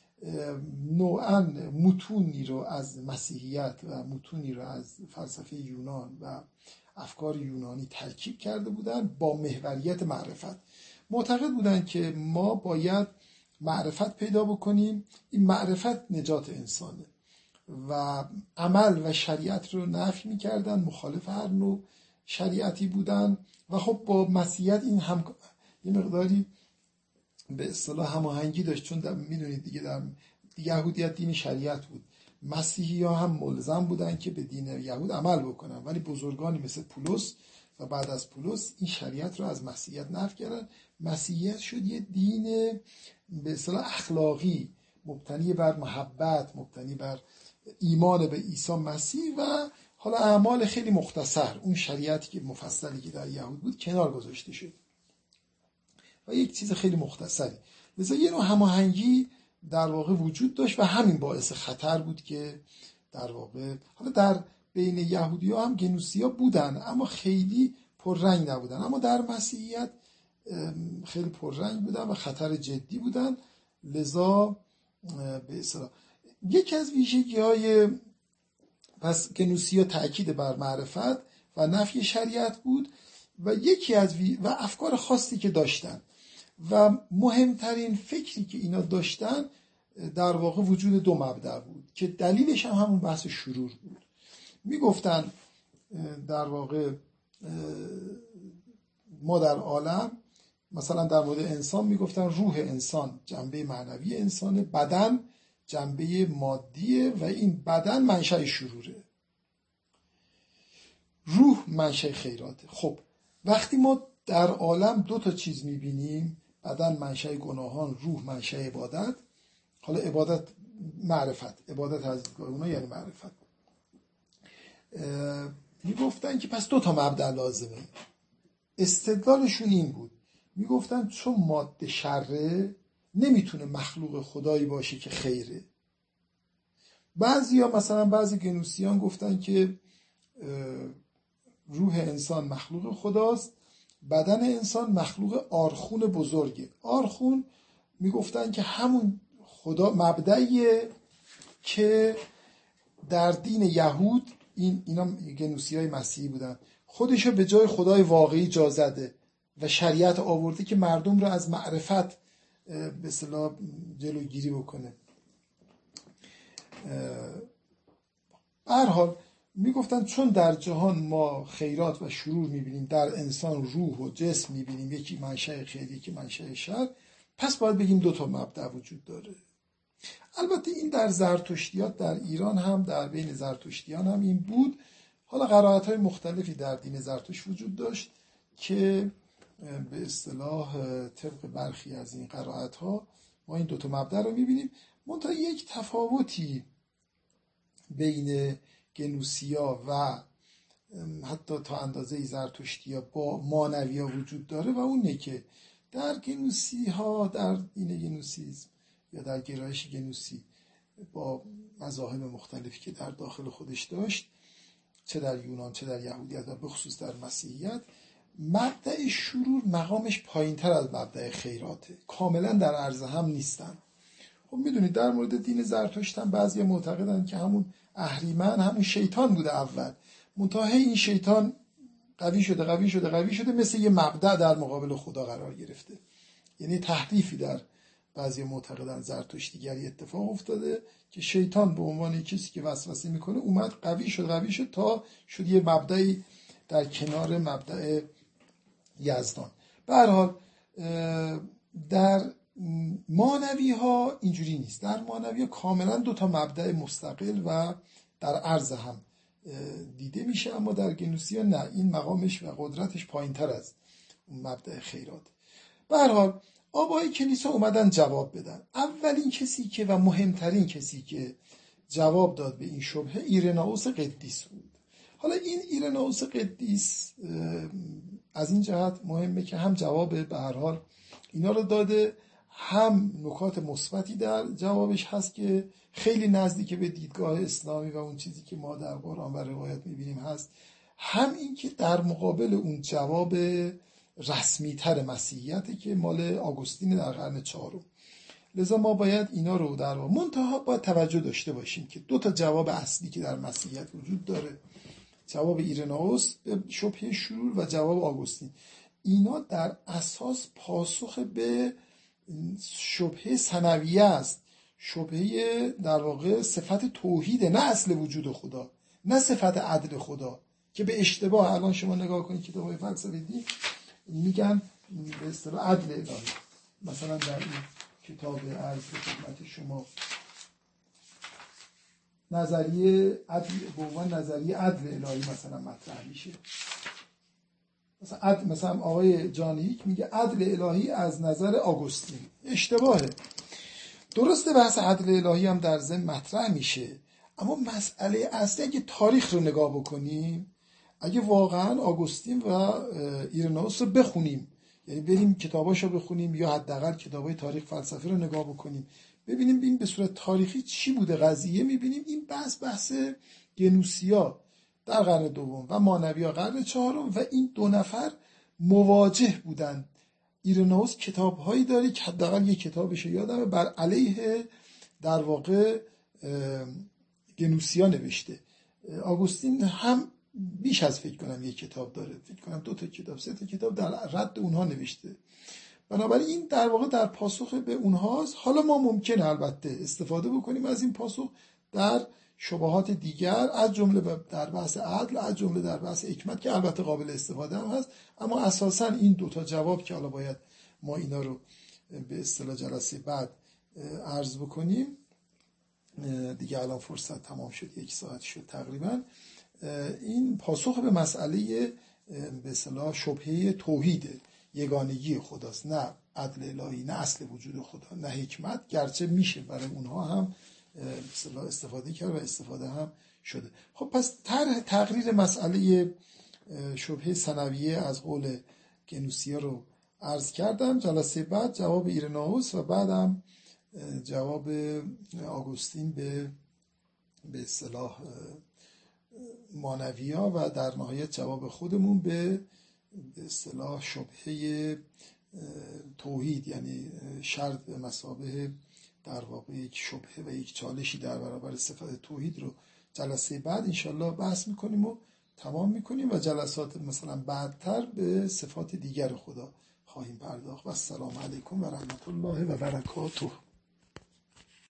نوعاً متونی رو از مسیحیت و متونی رو از فلسفه یونان و افکار یونانی ترکیب کرده بودن با محوریت معرفت. معتقد بودن که ما باید معرفت پیدا بکنیم، این معرفت نجات انسانه و عمل و شریعت رو نفی می‌کردن، مخالف هر نوع شریعتی بودن و خب با مسیحیت این هم یه مقداری به اصطلاح هماهنگی داشت، چون میدونید دیگه در یهودیت دین شریعت بود، مسیحی ها هم ملزم بودن که به دین یهود عمل بکنن، ولی بزرگانی مثل پولس و بعد از پولس این شریعت رو از مسیحیت نفی کردن. مسیحیت شد یه دین به اصطلاح اخلاقی مبتنی بر محبت، مبتنی بر ایمان به عیسی مسیح و حالا اعمال خیلی مختصر. اون شریعتی که مفصلی که در یهود بود کنار گذاشته شد و یک چیز خیلی مختصری. مثلا یه نوع هماهنگی در واقع وجود داشت و همین باعث خطر بود که در واقع حالا در بین یهودی‌ها هم گنوسی‌ها بودن اما خیلی پررنگ نبودن، اما در مسیحیت خیلی پررنگ بودن و خطر جدی بودن. لذا به اصطلاح یکی از ویژگی‌های پس گنوسی‌ها تأکید بر معرفت و نفی شریعت بود و یکی از وی... و افکار خاصی که داشتن و مهمترین فکری که اینا داشتن در واقع وجود دو مبدأ بود که دلیلش هم همون بحث شرور بود. میگفتن در واقع ما در عالم مثلا در مورد انسان میگفتن روح انسان جنبه معنوی انسانه، بدن جنبه مادیه و این بدن منشأ شروره، روح منشأ خیراته. خب وقتی ما در عالم دو تا چیز میبینیم، بدن منشأ گناهان، روح منشأ عبادت، حالا عبادت معرفت، عبادت از اونا یعنی معرفت، میگفتن که پس دو تا مبدأ لازمه. استدلالشون این بود، میگفتن چون ماده شره نمیتونه مخلوق خدایی باشه که خیره. بعضیا مثلا بعضی گنوسیان گفتن که روح انسان مخلوق خداست، بدن انسان مخلوق آرخون بزرگه. آرخون میگفتن که همون خدا مبدئیه که در دین یهود این اینا گنوسیای مسیحی بودن، خودشو به جای خدای واقعی جا زده و شریعت آورده که مردم رو از معرفت به اصطلاح جلوگیری بکنه. به هر حال میگفتن چون در جهان ما خیرات و شرور میبینیم، در انسان روح و جسم میبینیم، یکی منشأ خیر یکی منشأ شر، پس باید بگیم دو تا مبدأ وجود داره. البته این در زرتشتیات در ایران هم در بین زرتشتیان هم این بود. حالا قرائت‌های مختلفی در دین زرتشت وجود داشت که به اصطلاح طبق برخی از این قرائت‌ها ما این دو تا مبدأ رو می‌بینیم. منتها یک تفاوتی بین گنوسیا و حتی تا اندازه زرتشتیا با مانویا وجود داره و اونه که در گنوسی ها، در دین گنوسیزم یا در گرایش گنوسی با مذاهب مختلفی که در داخل خودش داشت، چه در یونان چه در یهودیت و به خصوص در مسیحیت، مبدأ شرور مقامش پایین تر از مبدأ خیراته، کاملا در عرض هم نیستن. خب میدونید در مورد دین زرتشت هم بعضی معتقدن که همون اهریمن همون شیطان بوده اول، منتها این شیطان قوی شده قوی شده قوی شده مثل یه مبدأ در مقابل خدا قرار گرفته. یعنی تحریفی در بعضی معتقدان زرتشتیگری اتفاق افتاده که شیطان به عنوان کسی که وسوسه میکنه اومد قوی شد قوی شد تا شد یه مبدأی در کنار مبدأ یزدان. به هر حال در مانوی ها اینجوری نیست. در مانوی ها کاملا دو تا مبدأ مستقل و در عرض هم دیده میشه، اما در گنوسی ها نه، این مقامش و قدرتش پایین تر از اون مبدأ خیرات. به هر حال آبای کلیسا اومدن جواب بدن. اولین کسی که و مهمترین کسی که جواب داد به این شبهه ایرنائوس قدیس بود. حالا این ایرنائوس قدیس از این جهت مهمه که هم جواب به هر حال اینا رو داده، هم نکات مثبتی در جوابش هست که خیلی نزدیک به دیدگاه اسلامی و اون چیزی که ما در قرآن و روایت میبینیم هست، هم این که در مقابل اون جواب رسمی تر مسیحیته که مال آگوستین در قرن چهارم. لذا ما باید اینا رو در واقع منتها باید توجه داشته باشیم که دو تا جواب اصلی که در مسیحیت وجود داره، جواب ایرنائوس به شبهه شرور و جواب آگوستین، اینا در اساس پاسخ به شبهه ثنویه است، شبهه در واقع صفت توحید، نه اصل وجود خدا، نه صفت عدل خدا که به اشتباه الان شما نگاه کنید کتاب‌های فلسفه دین میگن به اصطلاح عدل الهی. مثلا در این کتاب عرض به خدمت شما نظریه عدل به عنوان نظریه عدل الهی مثلا مطرح میشه. مثلا عدل، مثلا آقای جانیک میگه عدل الهی از نظر آگوستین. اشتباهه. درسته بحث عدل الهی هم در ضمن مطرح میشه، اما مسئله اصلی اگه تاریخ رو نگاه بکنیم، اگه واقعا آگوستین و ایرنائوس رو بخونیم، یعنی بریم کتاباشو بخونیم یا حداقل کتابای تاریخ فلسفه رو نگاه بکنیم، ببینیم این به صورت تاریخی چی بوده قضیه، میبینیم این بحث بحث گنوسیا در قرن دوم و مانویا قرن چهارم و این دو نفر مواجه بودن. ایرنائوس کتابهایی داره که حداقل یک کتابش یادمه بر علیه در واقع گنوسیا نوشته. آگوستین هم بیش از فکر کنم یک کتاب داره، فکر کنم دو تا کتاب سه تا کتاب در رد اونها نوشته. بنابراین این در واقع در پاسخ به اونهاست. حالا ما ممکنه البته استفاده بکنیم از این پاسخ در شبهات دیگر، از جمله در بحث عدل، از جمله در بحث حکمت که البته قابل استفاده هم هست، اما اساساً این دوتا جواب که حالا باید ما اینا رو به اصطلاح جلسه بعد عرض بکنیم دیگه، الان فرصت تمام شد، یک ساعت شد تقریبا. این پاسخ به مسئله به اصطلاح شبهه توحید یگانگی خداست، نه عدل الهی، نه اصل وجود خدا، نه حکمت، گرچه میشه برای اونها هم استفاده کرد و استفاده هم شده. خب پس تقریر مسئله شبهه ثنویه از قول گنوسیا رو عرض کردم. جلسه بعد جواب ایرنائوس و بعدم جواب آگوستین به به اصطلاح مانویا و در نهایت جواب خودمون به به اصطلاح شبهه توحید، یعنی شرط به مثابه در واقع یک شبهه و یک چالشی در برابر صفت توحید رو جلسه بعد انشالله بحث میکنیم و تمام میکنیم و جلسات مثلا بعدتر به صفات دیگر خدا خواهیم پرداخت. و السلام علیکم و رحمت الله و برکاته.